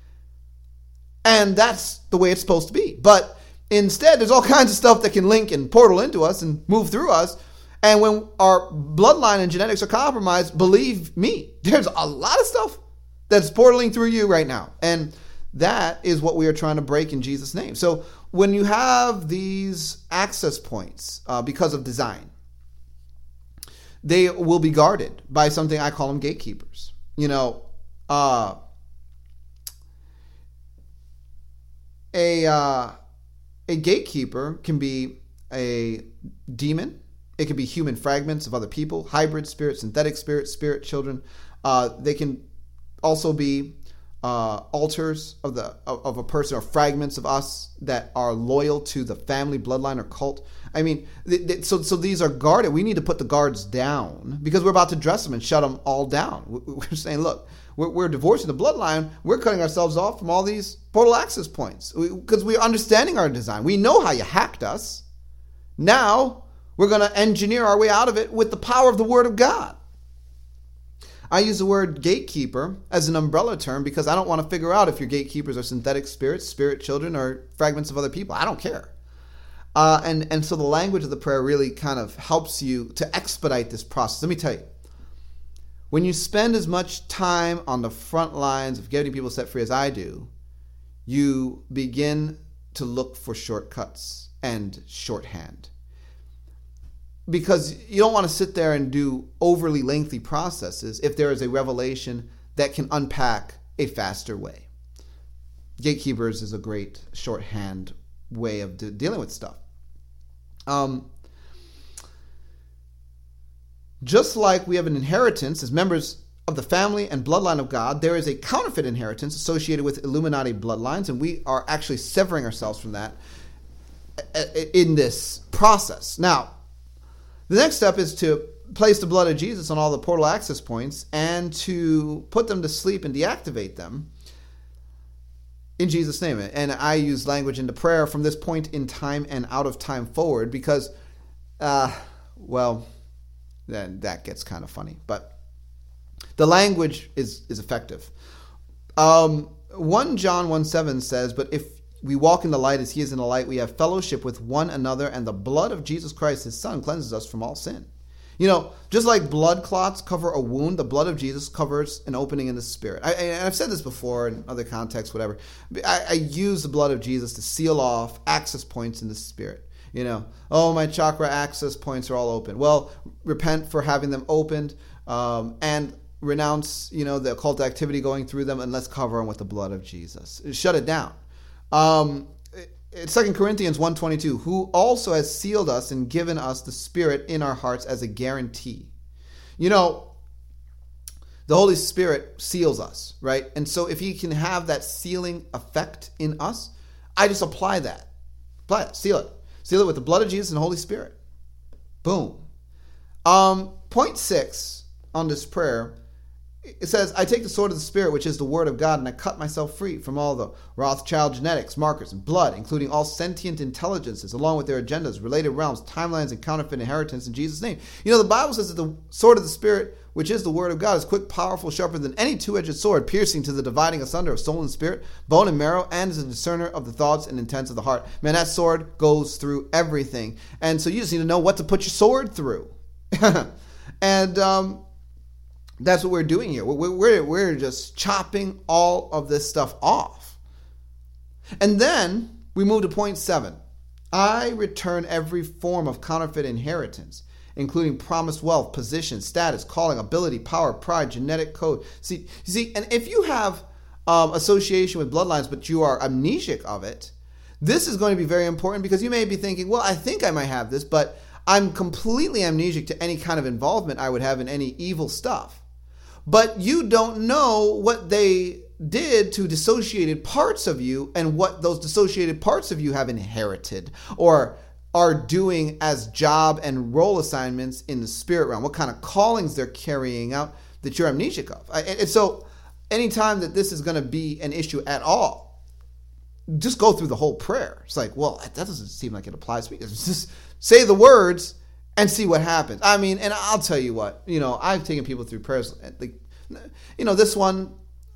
S2: And that's the way it's supposed to be. But instead, there's all kinds of stuff that can link and portal into us and move through us. And when our bloodline and genetics are compromised, believe me, there's a lot of stuff that's portaling through you right now. And that is what we are trying to break in Jesus' name. So when you have these access points because of design, they will be guarded by something I call them gatekeepers. A gatekeeper can be a demon. It can be human fragments of other people, hybrid spirits, synthetic spirits, spirit children. They can also be altars of a person or fragments of us that are loyal to the family bloodline or cult. I mean, so these are guarded. We need to put the guards down because we're about to dress them and shut them all down. We're saying, look, we're divorcing the bloodline. We're cutting ourselves off from all these portal access points because we're understanding our design. We know how you hacked us. Now we're going to engineer our way out of it with the power of the Word of God. I use the word gatekeeper as an umbrella term because I don't want to figure out if your gatekeepers are synthetic spirits, spirit children, or fragments of other people. I don't care. And so the language of the prayer really kind of helps you to expedite this process. Let me tell you, when you spend as much time on the front lines of getting people set free as I do, you begin to look for shortcuts and shorthand. Because you don't want to sit there and do overly lengthy processes if there is a revelation that can unpack a faster way. Gatekeepers is a great shorthand way of dealing with stuff. Just like we have an inheritance as members of the family and bloodline of God, there is a counterfeit inheritance associated with Illuminati bloodlines, and we are actually severing ourselves from that in this process. Now, the next step is to place the blood of Jesus on all the portal access points and to put them to sleep and deactivate them in Jesus' name. And I use language into prayer from this point in time and out of time forward because, then that gets kind of funny. But the language is effective. 1 John 1:7 says, but if we walk in the light as he is in the light, we have fellowship with one another, and the blood of Jesus Christ, his son, cleanses us from all sin. Just like blood clots cover a wound, the blood of Jesus covers an opening in the spirit. And I've said this before in other contexts, whatever. I use the blood of Jesus to seal off access points in the spirit. My chakra access points are all open. Well, repent for having them opened, and renounce, the occult activity going through them, and let's cover them with the blood of Jesus. Shut it down. 2 Corinthians 1:22, who also has sealed us and given us the Spirit in our hearts as a guarantee. The Holy Spirit seals us, right? And so if he can have that sealing effect in us, I just apply that. Seal it. Seal it with the blood of Jesus and the Holy Spirit. Boom. Point 6 on this prayer, it says, I take the sword of the Spirit, which is the word of God, and I cut myself free from all the Rothschild genetics, markers, and blood, including all sentient intelligences, along with their agendas, related realms, timelines, and counterfeit inheritance in Jesus' name. The Bible says that the sword of the Spirit, which is the word of God, is quick, powerful, sharper than any two-edged sword, piercing to the dividing asunder of soul and spirit, bone and marrow, and is a discerner of the thoughts and intents of the heart. Man, that sword goes through everything. And so you just need to know what to put your sword through. And that's what we're doing here. We're just chopping all of this stuff off. And then we move to point 7. I return every form of counterfeit inheritance, including promised wealth, position, status, calling, ability, power, pride, genetic code. See, and if you have association with bloodlines, but you are amnesic of it, this is going to be very important, because you may be thinking, well, I think I might have this, but I'm completely amnesic to any kind of involvement I would have in any evil stuff. But you don't know what they did to dissociated parts of you, and what those dissociated parts of you have inherited or are doing as job and role assignments in the spirit realm, what kind of callings they're carrying out that you're amnesic of. And so anytime that this is going to be an issue at all, just go through the whole prayer. It's like, well, that doesn't seem like it applies to me. Just say the words and see what happens. And I'll tell you what, I've taken people through prayers, this one,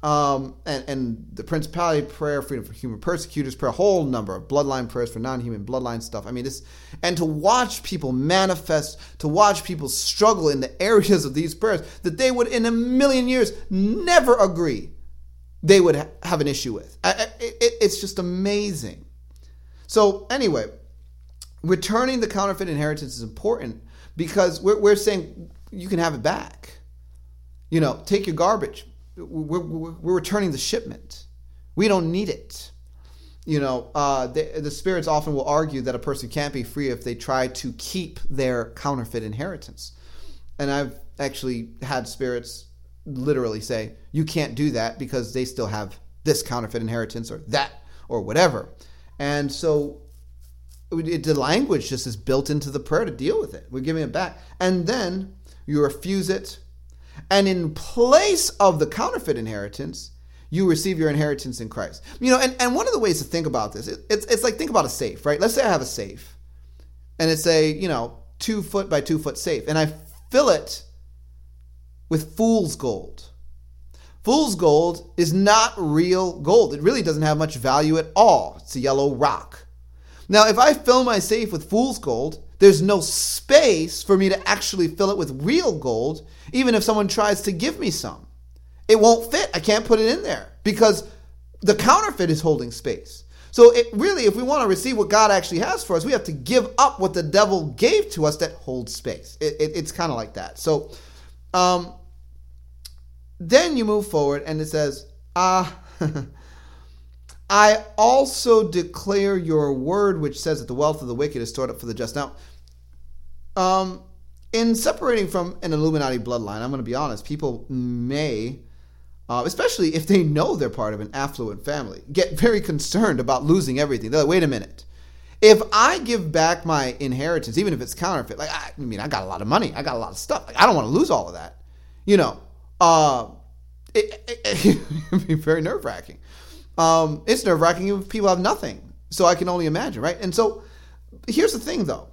S2: and the principality prayer, freedom for human persecutors prayer, a whole number of bloodline prayers for non-human bloodline stuff. And to watch people manifest, to watch people struggle in the areas of these prayers that they would in a million years never agree they would have an issue with. It's just amazing. So anyway, returning the counterfeit inheritance is important, because we're saying you can have it back. Take your garbage. We're returning the shipment. We don't need it. The spirits often will argue that a person can't be free if they try to keep their counterfeit inheritance. And I've actually had spirits literally say, you can't do that because they still have this counterfeit inheritance or that or whatever. And so the language just is built into the prayer to deal with it. We're giving it back. And then you refuse it. And in place of the counterfeit inheritance, you receive your inheritance in Christ. And one of the ways to think about this, it's like, think about a safe, right? Let's say I have a safe, and it's a, 2 foot by 2 foot safe, and I fill it with fool's gold. Fool's gold is not real gold. It really doesn't have much value at all. It's a yellow rock. Now, if I fill my safe with fool's gold, there's no space for me to actually fill it with real gold, even if someone tries to give me some. It won't fit. I can't put it in there because the counterfeit is holding space. So it really, if we want to receive what God actually has for us, we have to give up what the devil gave to us that holds space. It's kind of like that. So then you move forward and it says, I also declare your word, which says that the wealth of the wicked is stored up for the just. Now, in separating from an Illuminati bloodline, I'm going to be honest, people may, especially if they know they're part of an affluent family, get very concerned about losing everything. They're like, wait a minute. If I give back my inheritance, even if it's counterfeit, I got a lot of money. I got a lot of stuff. I don't want to lose all of that. It'd be very nerve-wracking. It's nerve-wracking if people have nothing. So I can only imagine, right? And so here's the thing, though.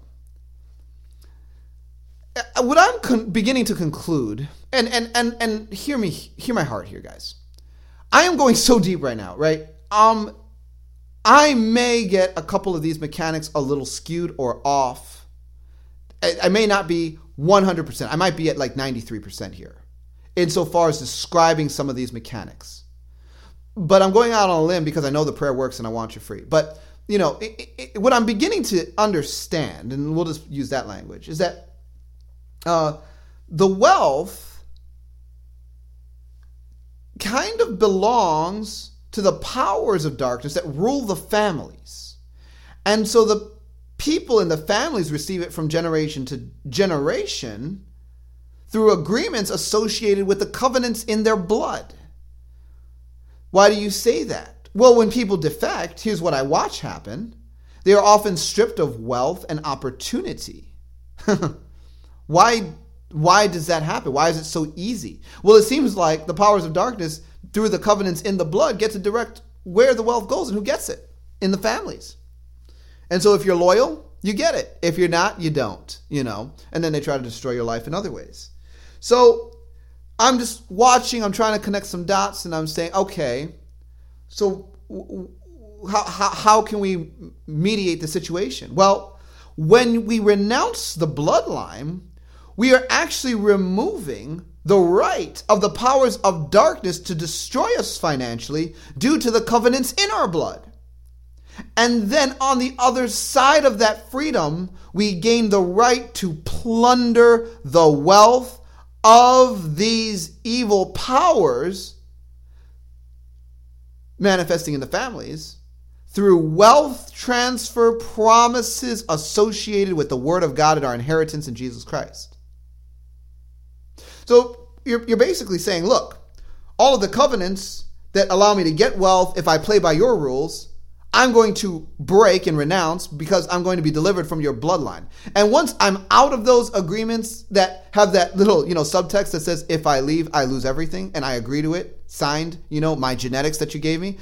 S2: What I'm beginning to conclude, and hear my heart here, guys. I am going so deep right now, right? I may get a couple of these mechanics a little skewed or off. I may not be 100%. I might be at like 93% here insofar as describing some of these mechanics. But I'm going out on a limb because I know the prayer works and I want you free. But, what I'm beginning to understand, and we'll just use that language, is that the wealth kind of belongs to the powers of darkness that rule the families. And so the people in the families receive it from generation to generation through agreements associated with the covenants in their blood. Why do you say that? Well, when people defect, here's what I watch happen. They are often stripped of wealth and opportunity. Why does that happen? Why is it so easy? Well, it seems like the powers of darkness, through the covenants in the blood, get to direct where the wealth goes and who gets it in the families. And so if you're loyal, you get it. If you're not, you don't, and then they try to destroy your life in other ways. So I'm just watching, I'm trying to connect some dots, and I'm saying, okay, so how can we mediate the situation? Well, when we renounce the bloodline, we are actually removing the right of the powers of darkness to destroy us financially due to the covenants in our blood. And then on the other side of that freedom, we gain the right to plunder the wealth of these evil powers manifesting in the families through wealth transfer promises associated with the Word of God and our inheritance in Jesus Christ. So you're basically saying, look, all of the covenants that allow me to get wealth if I play by your rules, I'm going to break and renounce because I'm going to be delivered from your bloodline. And once I'm out of those agreements that have that little, subtext that says, if I leave, I lose everything, and I agree to it, signed, my genetics that you gave me,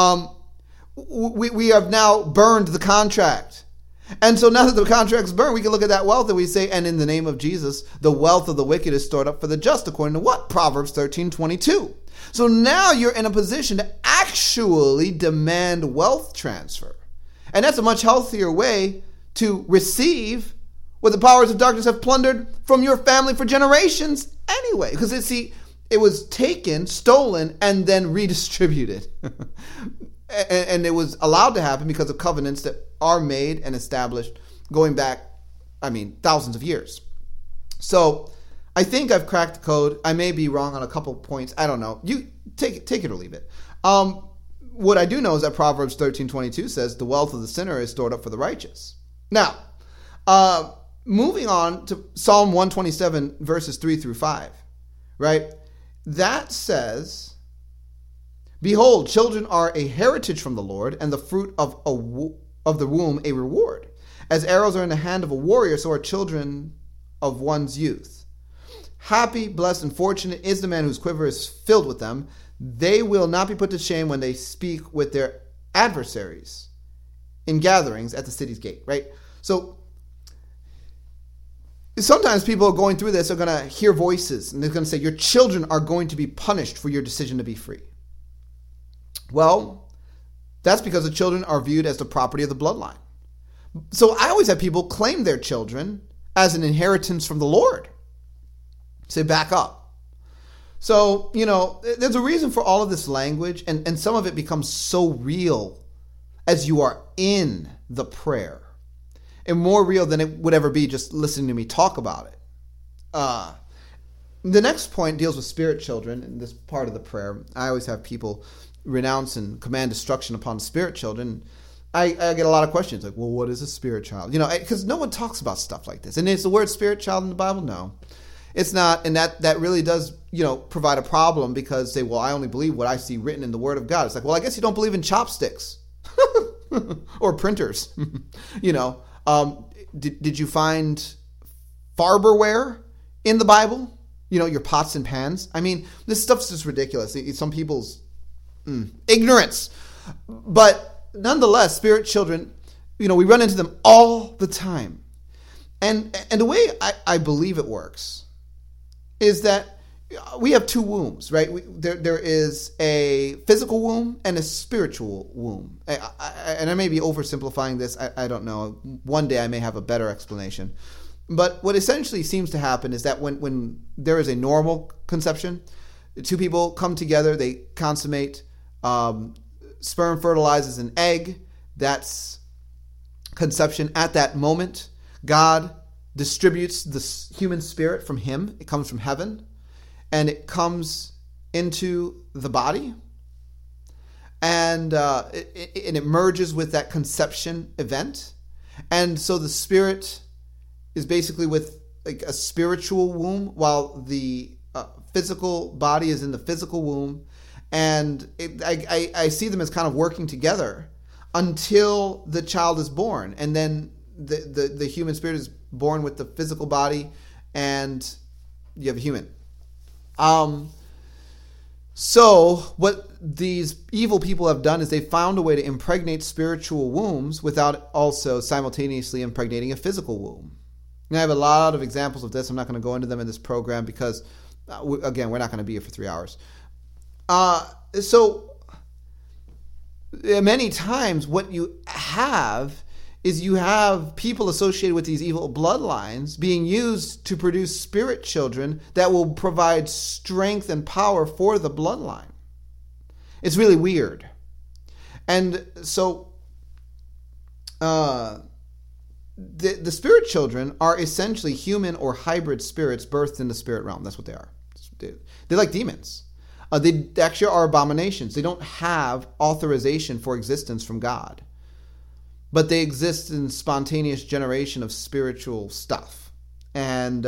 S2: we have now burned the contract. And so now that the contract's burned, we can look at that wealth and we say, and in the name of Jesus, the wealth of the wicked is stored up for the just, according to what? Proverbs 13:22. So now you're in a position to actually demand wealth transfer. And that's a much healthier way to receive what the powers of darkness have plundered from your family for generations anyway. Because it was taken, stolen, and then redistributed. And it was allowed to happen because of covenants that are made and established going back, thousands of years. So I think I've cracked the code. I may be wrong on a couple points. I don't know. You take it or leave it. What I do know is that Proverbs 13:22 says the wealth of the sinner is stored up for the righteous. Now, moving on to Psalm 127, verses 3-5, right? That says, behold, children are a heritage from the Lord, and the fruit of the womb a reward. As arrows are in the hand of a warrior, so are children of one's youth. Happy, blessed, and fortunate is the man whose quiver is filled with them. They will not be put to shame when they speak with their adversaries in gatherings at the city's gate, right? So sometimes people going through this are going to hear voices, and they're going to say, your children are going to be punished for your decision to be free. Well, that's because the children are viewed as the property of the bloodline. So I always have people claim their children as an inheritance from the Lord. Say, back up. So, there's a reason for all of this language, and some of it becomes so real as you are in the prayer. And more real than it would ever be just listening to me talk about it. The next point deals with spirit children, in this part of the prayer. I always have people renounce and command destruction upon spirit children. I get a lot of questions like, well, what is a spirit child? Because no one talks about stuff like this. And is the word spirit child in the Bible? No, it's not. And that really does, provide a problem because say, well, I only believe what I see written in the Word of God. It's like, well, I guess you don't believe in chopsticks or printers. Did you find Farberware in the Bible? Your pots and pans. This stuff's just ridiculous. It's some people's ignorance. But nonetheless, spirit children, we run into them all the time. And the way I believe it works is that we have two wombs, right? There is a physical womb and a spiritual womb. And I may be oversimplifying this. I don't know. One day I may have a better explanation. But what essentially seems to happen is that when there is a normal conception, two people come together, they consummate, sperm fertilizes an egg. That's conception at that moment. God distributes the human spirit from him. It comes from heaven, and it comes into the body, and it merges with that conception event. And so the spirit is basically with like a spiritual womb, while the physical body is in the physical womb. And I see them as kind of working together until the child is born. And then the human spirit is born with the physical body, and you have a human. So what these evil people have done is they found a way to impregnate spiritual wombs without also simultaneously impregnating a physical womb. And I have a lot of examples of this. I'm not going to go into them in this program because, again, we're not going to be here for 3 hours. So many times what you have is you have people associated with these evil bloodlines being used to produce spirit children that will provide strength and power for the bloodline. It's really weird. And so the spirit children are essentially human or hybrid spirits birthed in the spirit realm. That's what they are. They're like demons. They actually are abominations. They don't have authorization for existence from God, but they exist in spontaneous generation of spiritual stuff. And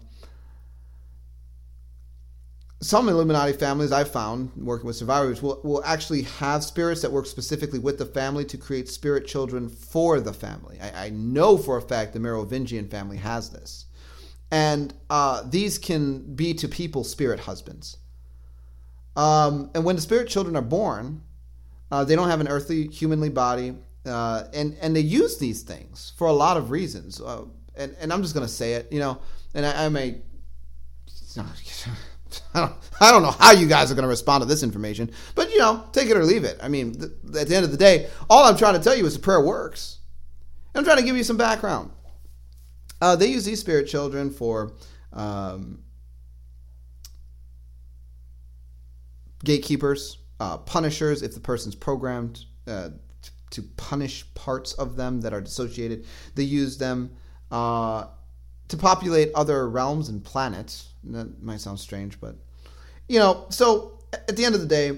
S2: some Illuminati families I've found working with survivors will actually have spirits that work specifically with the family to create spirit children for the family. I know for a fact the Merovingian family has this. And these can be to people spirit husbands. And when the spirit children are born, they don't have an earthly, humanly body. And they use these things for a lot of reasons. And I'm just going to say it, and I may... I don't know how you guys are going to respond to this information, but, take it or leave it. I mean, at the end of the day, all I'm trying to tell you is the prayer works. And I'm trying to give you some background. They use these spirit children for gatekeepers, punishers, if the person's programmed to punish parts of them that are dissociated. They use them to populate other realms and planets. That might sound strange, but, so at the end of the day,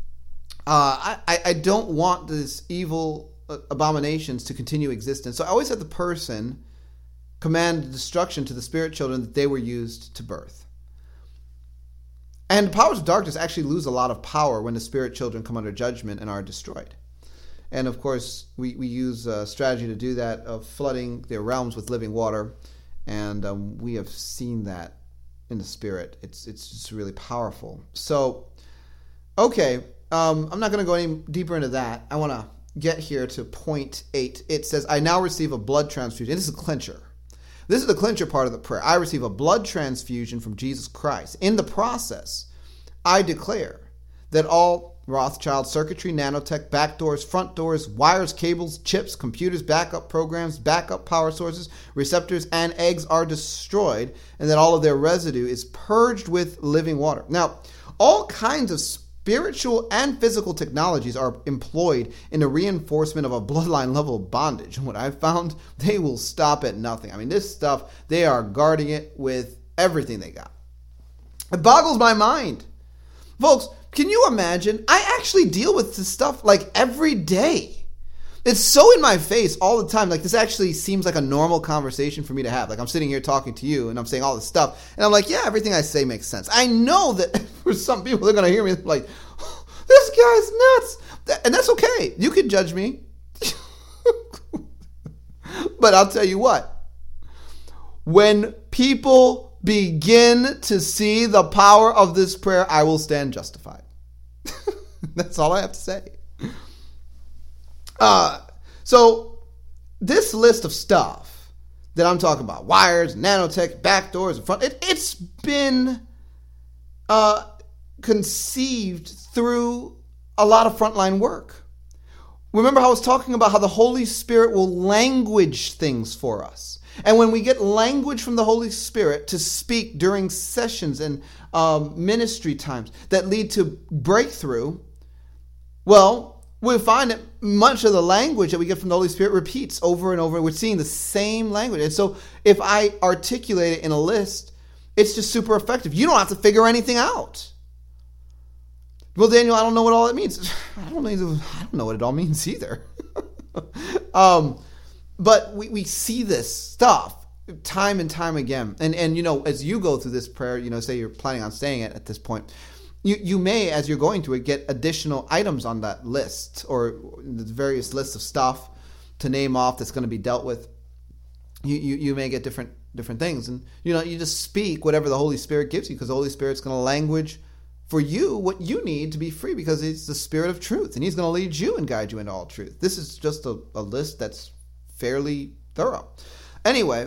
S2: I don't want this evil abominations to continue existence. So I always had the person command destruction to the spirit children that they were used to birth. And the powers of darkness actually lose a lot of power when the spirit children come under judgment and are destroyed. And of course, we use a strategy to do that of flooding their realms with living water. And we have seen that in the spirit. It's just really powerful. So, okay, I'm not going to go any deeper into that. I want to get here to point 8. It says, I now receive a blood transfusion. This is a clincher. This is the clincher part of the prayer. I receive a blood transfusion from Jesus Christ. In the process, I declare that all Rothschild circuitry, nanotech, backdoors, front doors, wires, cables, chips, computers, backup programs, backup power sources, receptors, and eggs are destroyed, and that all of their residue is purged with living water. Now, all kinds of spiritual and physical technologies are employed in the reinforcement of a bloodline level of bondage. And what I've found, they will stop at nothing. I mean, this stuff, they are guarding it with everything they got. It boggles my mind. Folks, can you imagine? I actually deal with this stuff like every day. It's so in my face all the time. Like, this actually seems like a normal conversation for me to have. Like, I'm sitting here talking to you and I'm saying all this stuff. And I'm like, yeah, everything I say makes sense. I know that for some people, they're going to hear me like, oh, this guy's nuts. And that's okay. You can judge me. But I'll tell you what. When people begin to see the power of this prayer, I will stand justified. That's all I have to say. So this list of stuff that I'm talking about, wires, nanotech, backdoors, and front, it's been conceived through a lot of frontline work. Remember how I was talking about how the Holy Spirit will language things for us. And when we get language from the Holy Spirit to speak during sessions and ministry times that lead to breakthrough, well, we find that much of the language that we get from the Holy Spirit repeats over and over. We're seeing the same language. And so if I articulate it in a list, it's just super effective. You don't have to figure anything out. Well, Daniel, I don't know what all that means. I don't know what it all means either. But we see this stuff time and time again. And as you go through this prayer, say you're planning on saying it at this point, you may, as you're going through it, get additional items on that list or the various lists of stuff to name off that's going to be dealt with. You may get different things. And, you just speak whatever the Holy Spirit gives you, because the Holy Spirit's going to language for you what you need to be free, because He's the Spirit of truth, and He's going to lead you and guide you into all truth. This is just a list that's fairly thorough. Anyway,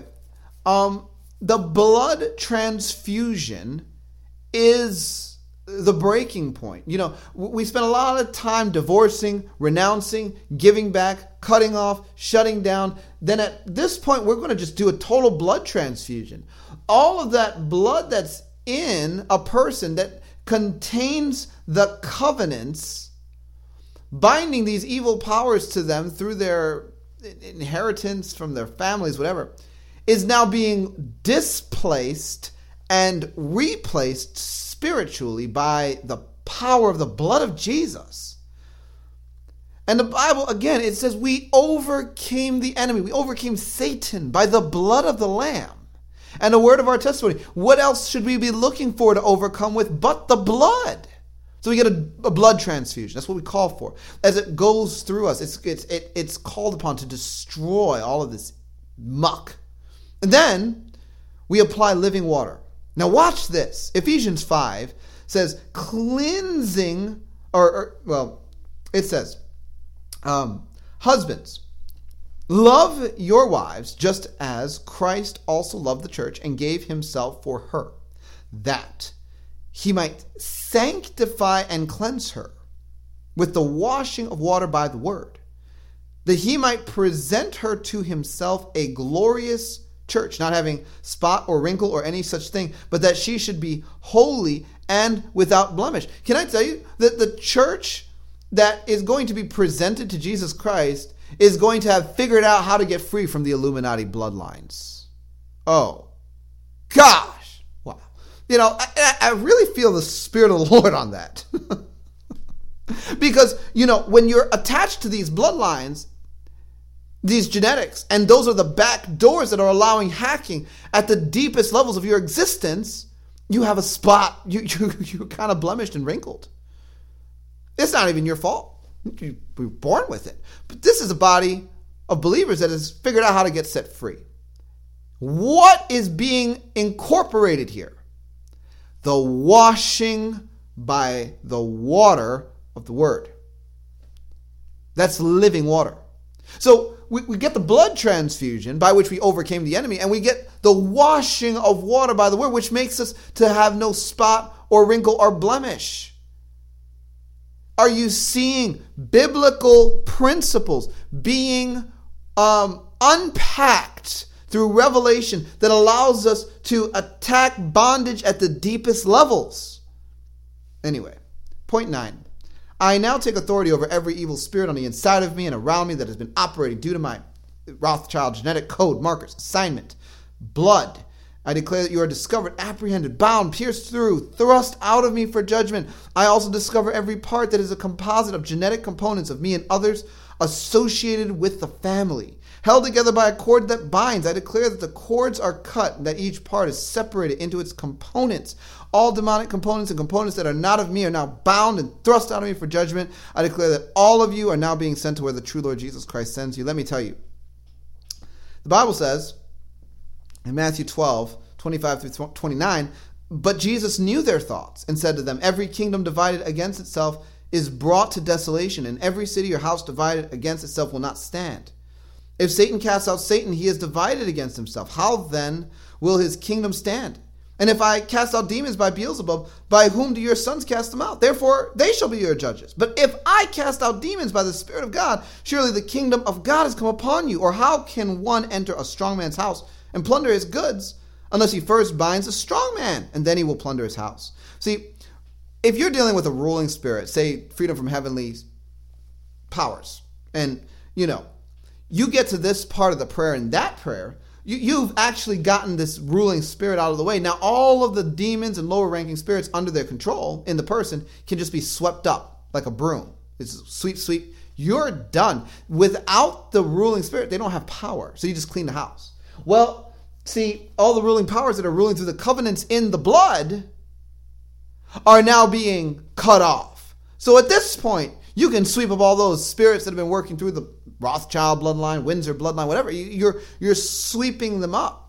S2: the blood transfusion is the breaking point. We spend a lot of time divorcing, renouncing, giving back, cutting off, shutting down. Then at this point, we're going to just do a total blood transfusion. All of that blood that's in a person that contains the covenants binding these evil powers to them through their inheritance from their families, whatever, is now being displaced and replaced spiritually by the power of the blood of Jesus. And the Bible, again, it says we overcame the enemy. We overcame Satan by the blood of the Lamb and the word of our testimony. What else should we be looking for to overcome with but the blood? So we get a blood transfusion. That's what we call for. As it goes through us, it's called upon to destroy all of this muck. And then we apply living water. Now watch this. Ephesians 5 says cleansing, it says, husbands, love your wives just as Christ also loved the church and gave himself for her, that he might sanctify and cleanse her with the washing of water by the word, that he might present her to himself a glorious church, not having spot or wrinkle or any such thing, but that she should be holy and without blemish. Can I tell you that the church that is going to be presented to Jesus Christ is going to have figured out how to get free from the Illuminati bloodlines? Oh, gosh. Wow. I really feel the Spirit of the Lord on that. Because, when you're attached to these bloodlines, these genetics, and those are the back doors that are allowing hacking at the deepest levels of your existence, you have a spot. You're kind of blemished and wrinkled. It's not even your fault. You were born with it. But this is a body of believers that has figured out how to get set free. What is being incorporated here? The washing by the water of the word. That's living water. So we get the blood transfusion by which we overcame the enemy, and we get the washing of water by the word, which makes us to have no spot or wrinkle or blemish. Are you seeing biblical principles being unpacked through revelation that allows us to attack bondage at the deepest levels? Anyway, point 9. I now take authority over every evil spirit on the inside of me and around me that has been operating due to my Rothschild genetic code, markers, assignment, blood. I declare that you are discovered, apprehended, bound, pierced through, thrust out of me for judgment. I also discover every part that is a composite of genetic components of me and others associated with the family. Held together by a cord that binds, I declare that the cords are cut, and that each part is separated into its components. All demonic components and components that are not of me are now bound and thrust out of me for judgment. I declare that all of you are now being sent to where the true Lord Jesus Christ sends you. Let me tell you. The Bible says in Matthew 12, 25 through 29, but Jesus knew their thoughts and said to them, every kingdom divided against itself is brought to desolation, and every city or house divided against itself will not stand. If Satan casts out Satan, he is divided against himself. How then will his kingdom stand? And if I cast out demons by Beelzebub, by whom do your sons cast them out? Therefore, they shall be your judges. But if I cast out demons by the Spirit of God, surely the kingdom of God has come upon you. Or how can one enter a strong man's house and plunder his goods unless he first binds a strong man, and then he will plunder his house. See, if you're dealing with a ruling spirit, say freedom from heavenly powers, and you get to this part of the prayer, and that prayer, you've actually gotten this ruling spirit out of the way. Now all of the demons and lower ranking spirits under their control in the person can just be swept up like a broom. It's sweep, sweep. You're done. Without the ruling spirit, they don't have power. So you just clean the house. Well, see, all the ruling powers that are ruling through the covenants in the blood are now being cut off. So at this point, you can sweep up all those spirits that have been working through the Rothschild bloodline, Windsor bloodline, whatever. You're sweeping them up.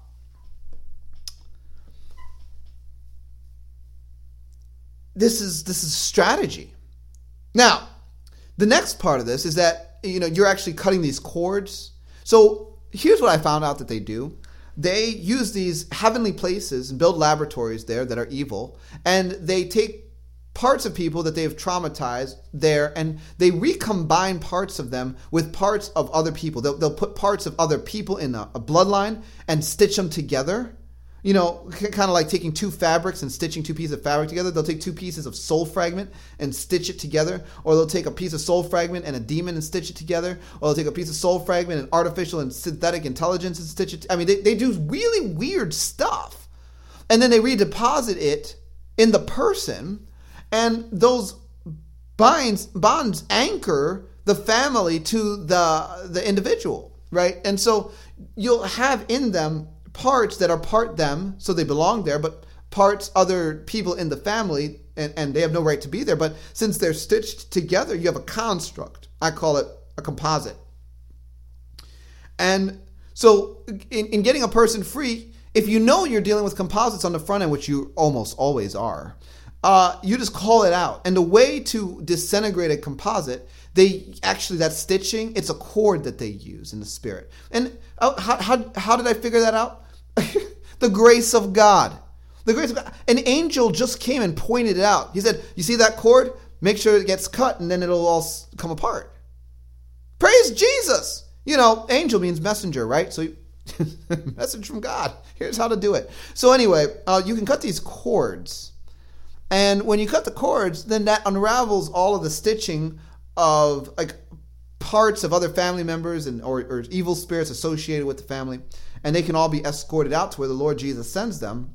S2: This is strategy. Now, the next part of this is that you're actually cutting these cords. So here's what I found out that they do. They use these heavenly places and build laboratories there that are evil, and they take parts of people that they have traumatized there, and they recombine parts of them with parts of other people. They'll put parts of other people in a bloodline and stitch them together. Kind of like taking two fabrics and stitching two pieces of fabric together. They'll take two pieces of soul fragment and stitch it together. Or they'll take a piece of soul fragment and a demon and stitch it together. Or they'll take a piece of soul fragment and artificial and synthetic intelligence and stitch it. They do really weird stuff. And then they redeposit it in the person. And those bonds anchor the family to the individual, right? And so you'll have in them parts that are part them, so they belong there, but parts other people in the family, and they have no right to be there. But since they're stitched together, you have a construct. I call it a composite. And so in getting a person free, if you're dealing with composites on the front end, which you almost always are, you just call it out. And the way to disintegrate a composite, that stitching, it's a cord that they use in the spirit. And how did I figure that out? The grace of God. The grace of God. An angel just came and pointed it out. He said, you see that cord? Make sure it gets cut, and then it'll all come apart. Praise Jesus. Angel means messenger, right? So message from God. Here's how to do it. So anyway, you can cut these cords. And when you cut the cords, then that unravels all of the stitching of parts of other family members or evil spirits associated with the family. And they can all be escorted out to where the Lord Jesus sends them.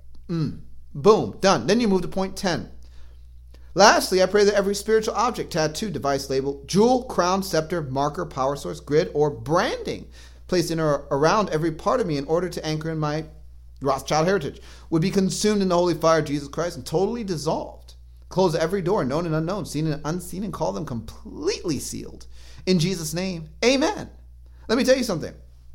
S2: Boom, done. Then you move to point 10. Lastly, I pray that every spiritual object, tattoo, device, label, jewel, crown, scepter, marker, power source, grid, or branding placed in or around every part of me in order to anchor in my Rothschild heritage would be consumed in the holy fire of Jesus Christ and totally dissolved. Close every door, known and unknown, seen and unseen, and call them completely sealed. In Jesus' name, amen. Let me tell you something.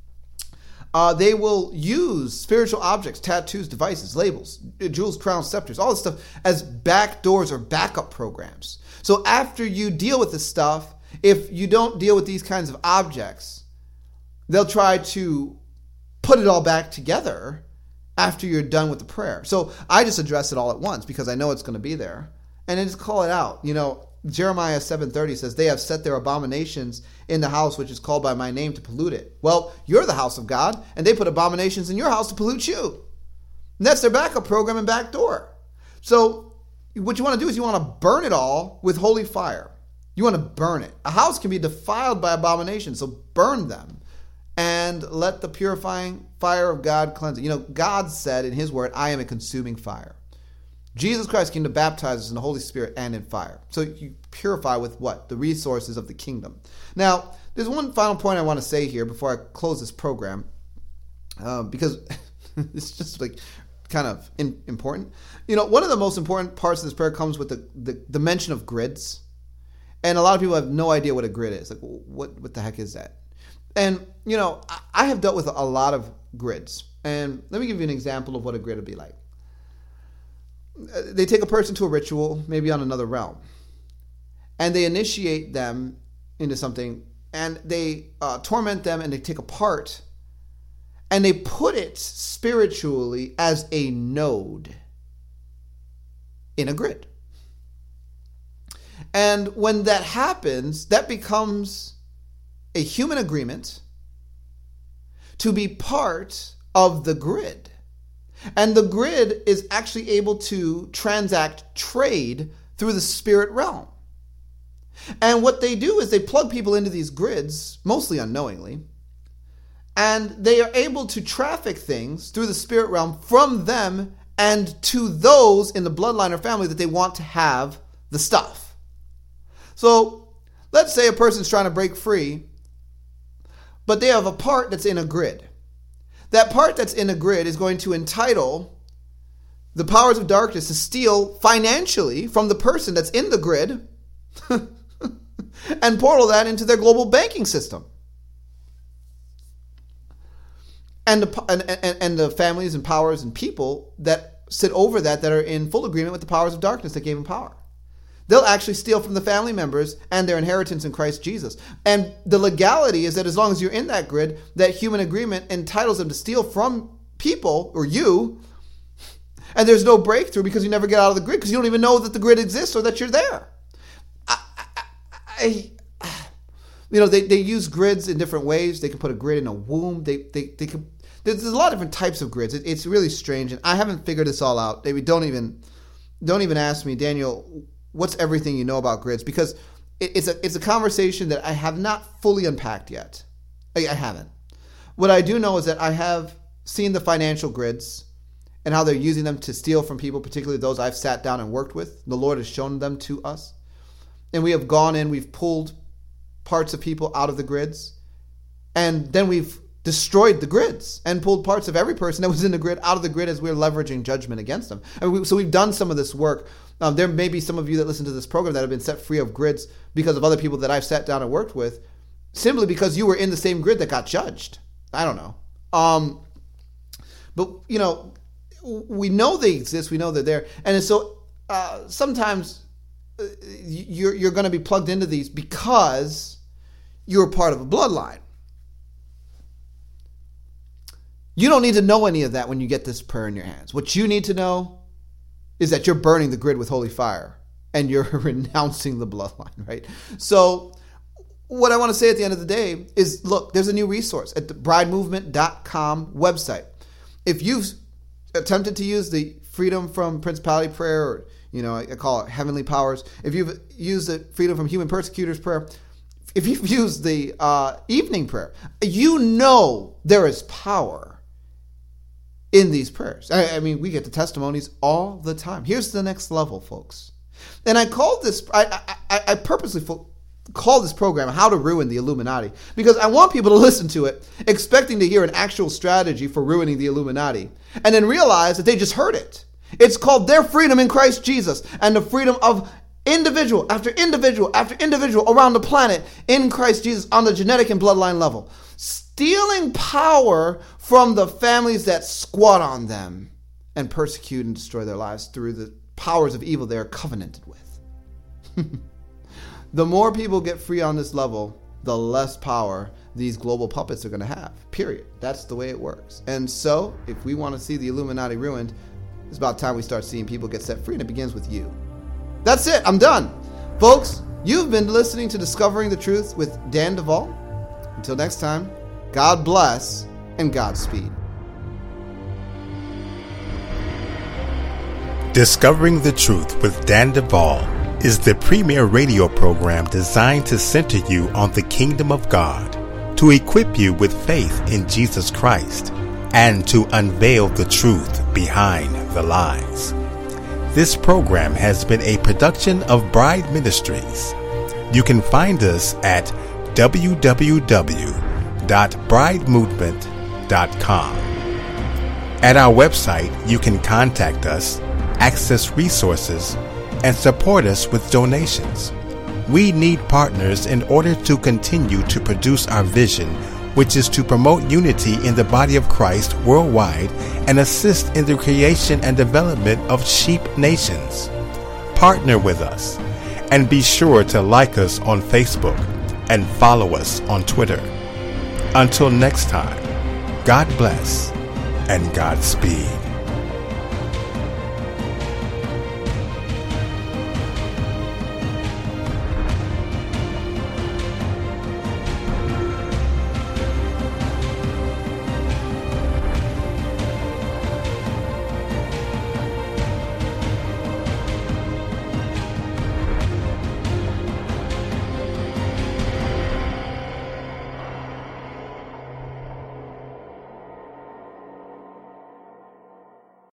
S2: They will use spiritual objects, tattoos, devices, labels, jewels, crowns, scepters, all this stuff as back doors or backup programs. So after you deal with this stuff, if you don't deal with these kinds of objects, they'll try to put it all back together after you're done with the prayer. So I just address it all at once because I know it's going to be there. And then just call it out. Jeremiah 7:30 says, they have set their abominations in the house which is called by my name to pollute it. Well, you're the house of God, and they put abominations in your house to pollute you. And that's their backup program and back door. So what you want to do is you want to burn it all with holy fire. You want to burn it. A house can be defiled by abominations, so burn them. And let the purifying fire of God cleanse it. God said in his word, I am a consuming fire. Jesus Christ came to baptize us in the Holy Spirit and in fire. So you purify with what? The resources of the kingdom. Now, there's one final point I want to say here before I close this program, because it's just kind of important. One of the most important parts of this prayer comes with the mention of grids. And a lot of people have no idea what a grid is. What the heck is that? And, I have dealt with a lot of grids. And let me give you an example of what a grid would be like. They take a person to a ritual, maybe on another realm, and they initiate them into something, and they torment them, and they take a part, and they put it spiritually as a node in a grid. And when that happens, that becomes a human agreement to be part of the grid. And the grid is actually able to transact trade through the spirit realm. And what they do is they plug people into these grids, mostly unknowingly, and they are able to traffic things through the spirit realm from them and to those in the bloodline or family that they want to have the stuff. So let's say a person's trying to break free, but they have a part that's in a grid. That part that's in a grid is going to entitle the powers of darkness to steal financially from the person that's in the grid and portal that into their global banking system. And the families and powers and people that sit over that are in full agreement with the powers of darkness that gave them power. They'll actually steal from the family members and their inheritance in Christ Jesus. And the legality is that as long as you're in that grid, that human agreement entitles them to steal from people or you, and there's no breakthrough because you never get out of the grid because you don't even know that the grid exists or that you're there. They use grids in different ways. They can put a grid in a womb. They can. There's a lot of different types of grids. It's really strange, and I haven't figured this all out. Maybe don't even ask me, Daniel, what's everything you know about grids? Because it's a conversation that I have not fully unpacked yet. I haven't. What I do know is that I have seen the financial grids and how they're using them to steal from people, particularly those I've sat down and worked with. The Lord has shown them to us. And we have gone in, we've pulled parts of people out of the grids, and then we've destroyed the grids and pulled parts of every person that was in the grid out of the grid as we're leveraging judgment against them. So we've done some of this work. There may be some of you that listen to this program that have been set free of grids because of other people that I've sat down and worked with, simply because you were in the same grid that got judged. I don't know. But, we know they exist. We know they're there. And so sometimes you're going to be plugged into these because you're part of a bloodline. You don't need to know any of that when you get this prayer in your hands. What you need to know is that you're burning the grid with holy fire and you're renouncing the bloodline, right? So what I want to say at the end of the day is, look, there's a new resource at the bridemovement.com website. If you've attempted to use the freedom from principality prayer, or, I call it heavenly powers, if you've used the freedom from human persecutors prayer, if you've used the evening prayer, there is power in these prayers. I mean, we get the testimonies all the time. Here's the next level, folks. And I called this, I purposely called this program How to Ruin the Illuminati, because I want people to listen to it expecting to hear an actual strategy for ruining the Illuminati, and then realize that they just heard it. It's called their freedom in Christ Jesus, and the freedom of individual after individual after individual around the planet in Christ Jesus on the genetic and bloodline level. Stealing power from the families that squat on them and persecute and destroy their lives through the powers of evil they are covenanted with. The more people get free on this level, the less power these global puppets are going to have. Period. That's the way it works. And so, if we want to see the Illuminati ruined, it's about time we start seeing people get set free, and it begins with you. That's it. I'm done. Folks, you've been listening to Discovering the Truth with Dan Duvall. Until next time, God bless and Godspeed.
S1: Discovering the Truth with Dan Duvall is the premier radio program designed to center you on the kingdom of God, to equip you with faith in Jesus Christ, and to unveil the truth behind the lies. This program has been a production of Bride Ministries. You can find us at www.bridemovement.com. At our website, you can contact us, access resources, and support us with donations. We need partners in order to continue to produce our vision, which is to promote unity in the body of Christ worldwide and assist in the creation and development of sheep nations. Partner with us, and be sure to like us on Facebook and follow us on Twitter. Until next time, God bless and Godspeed.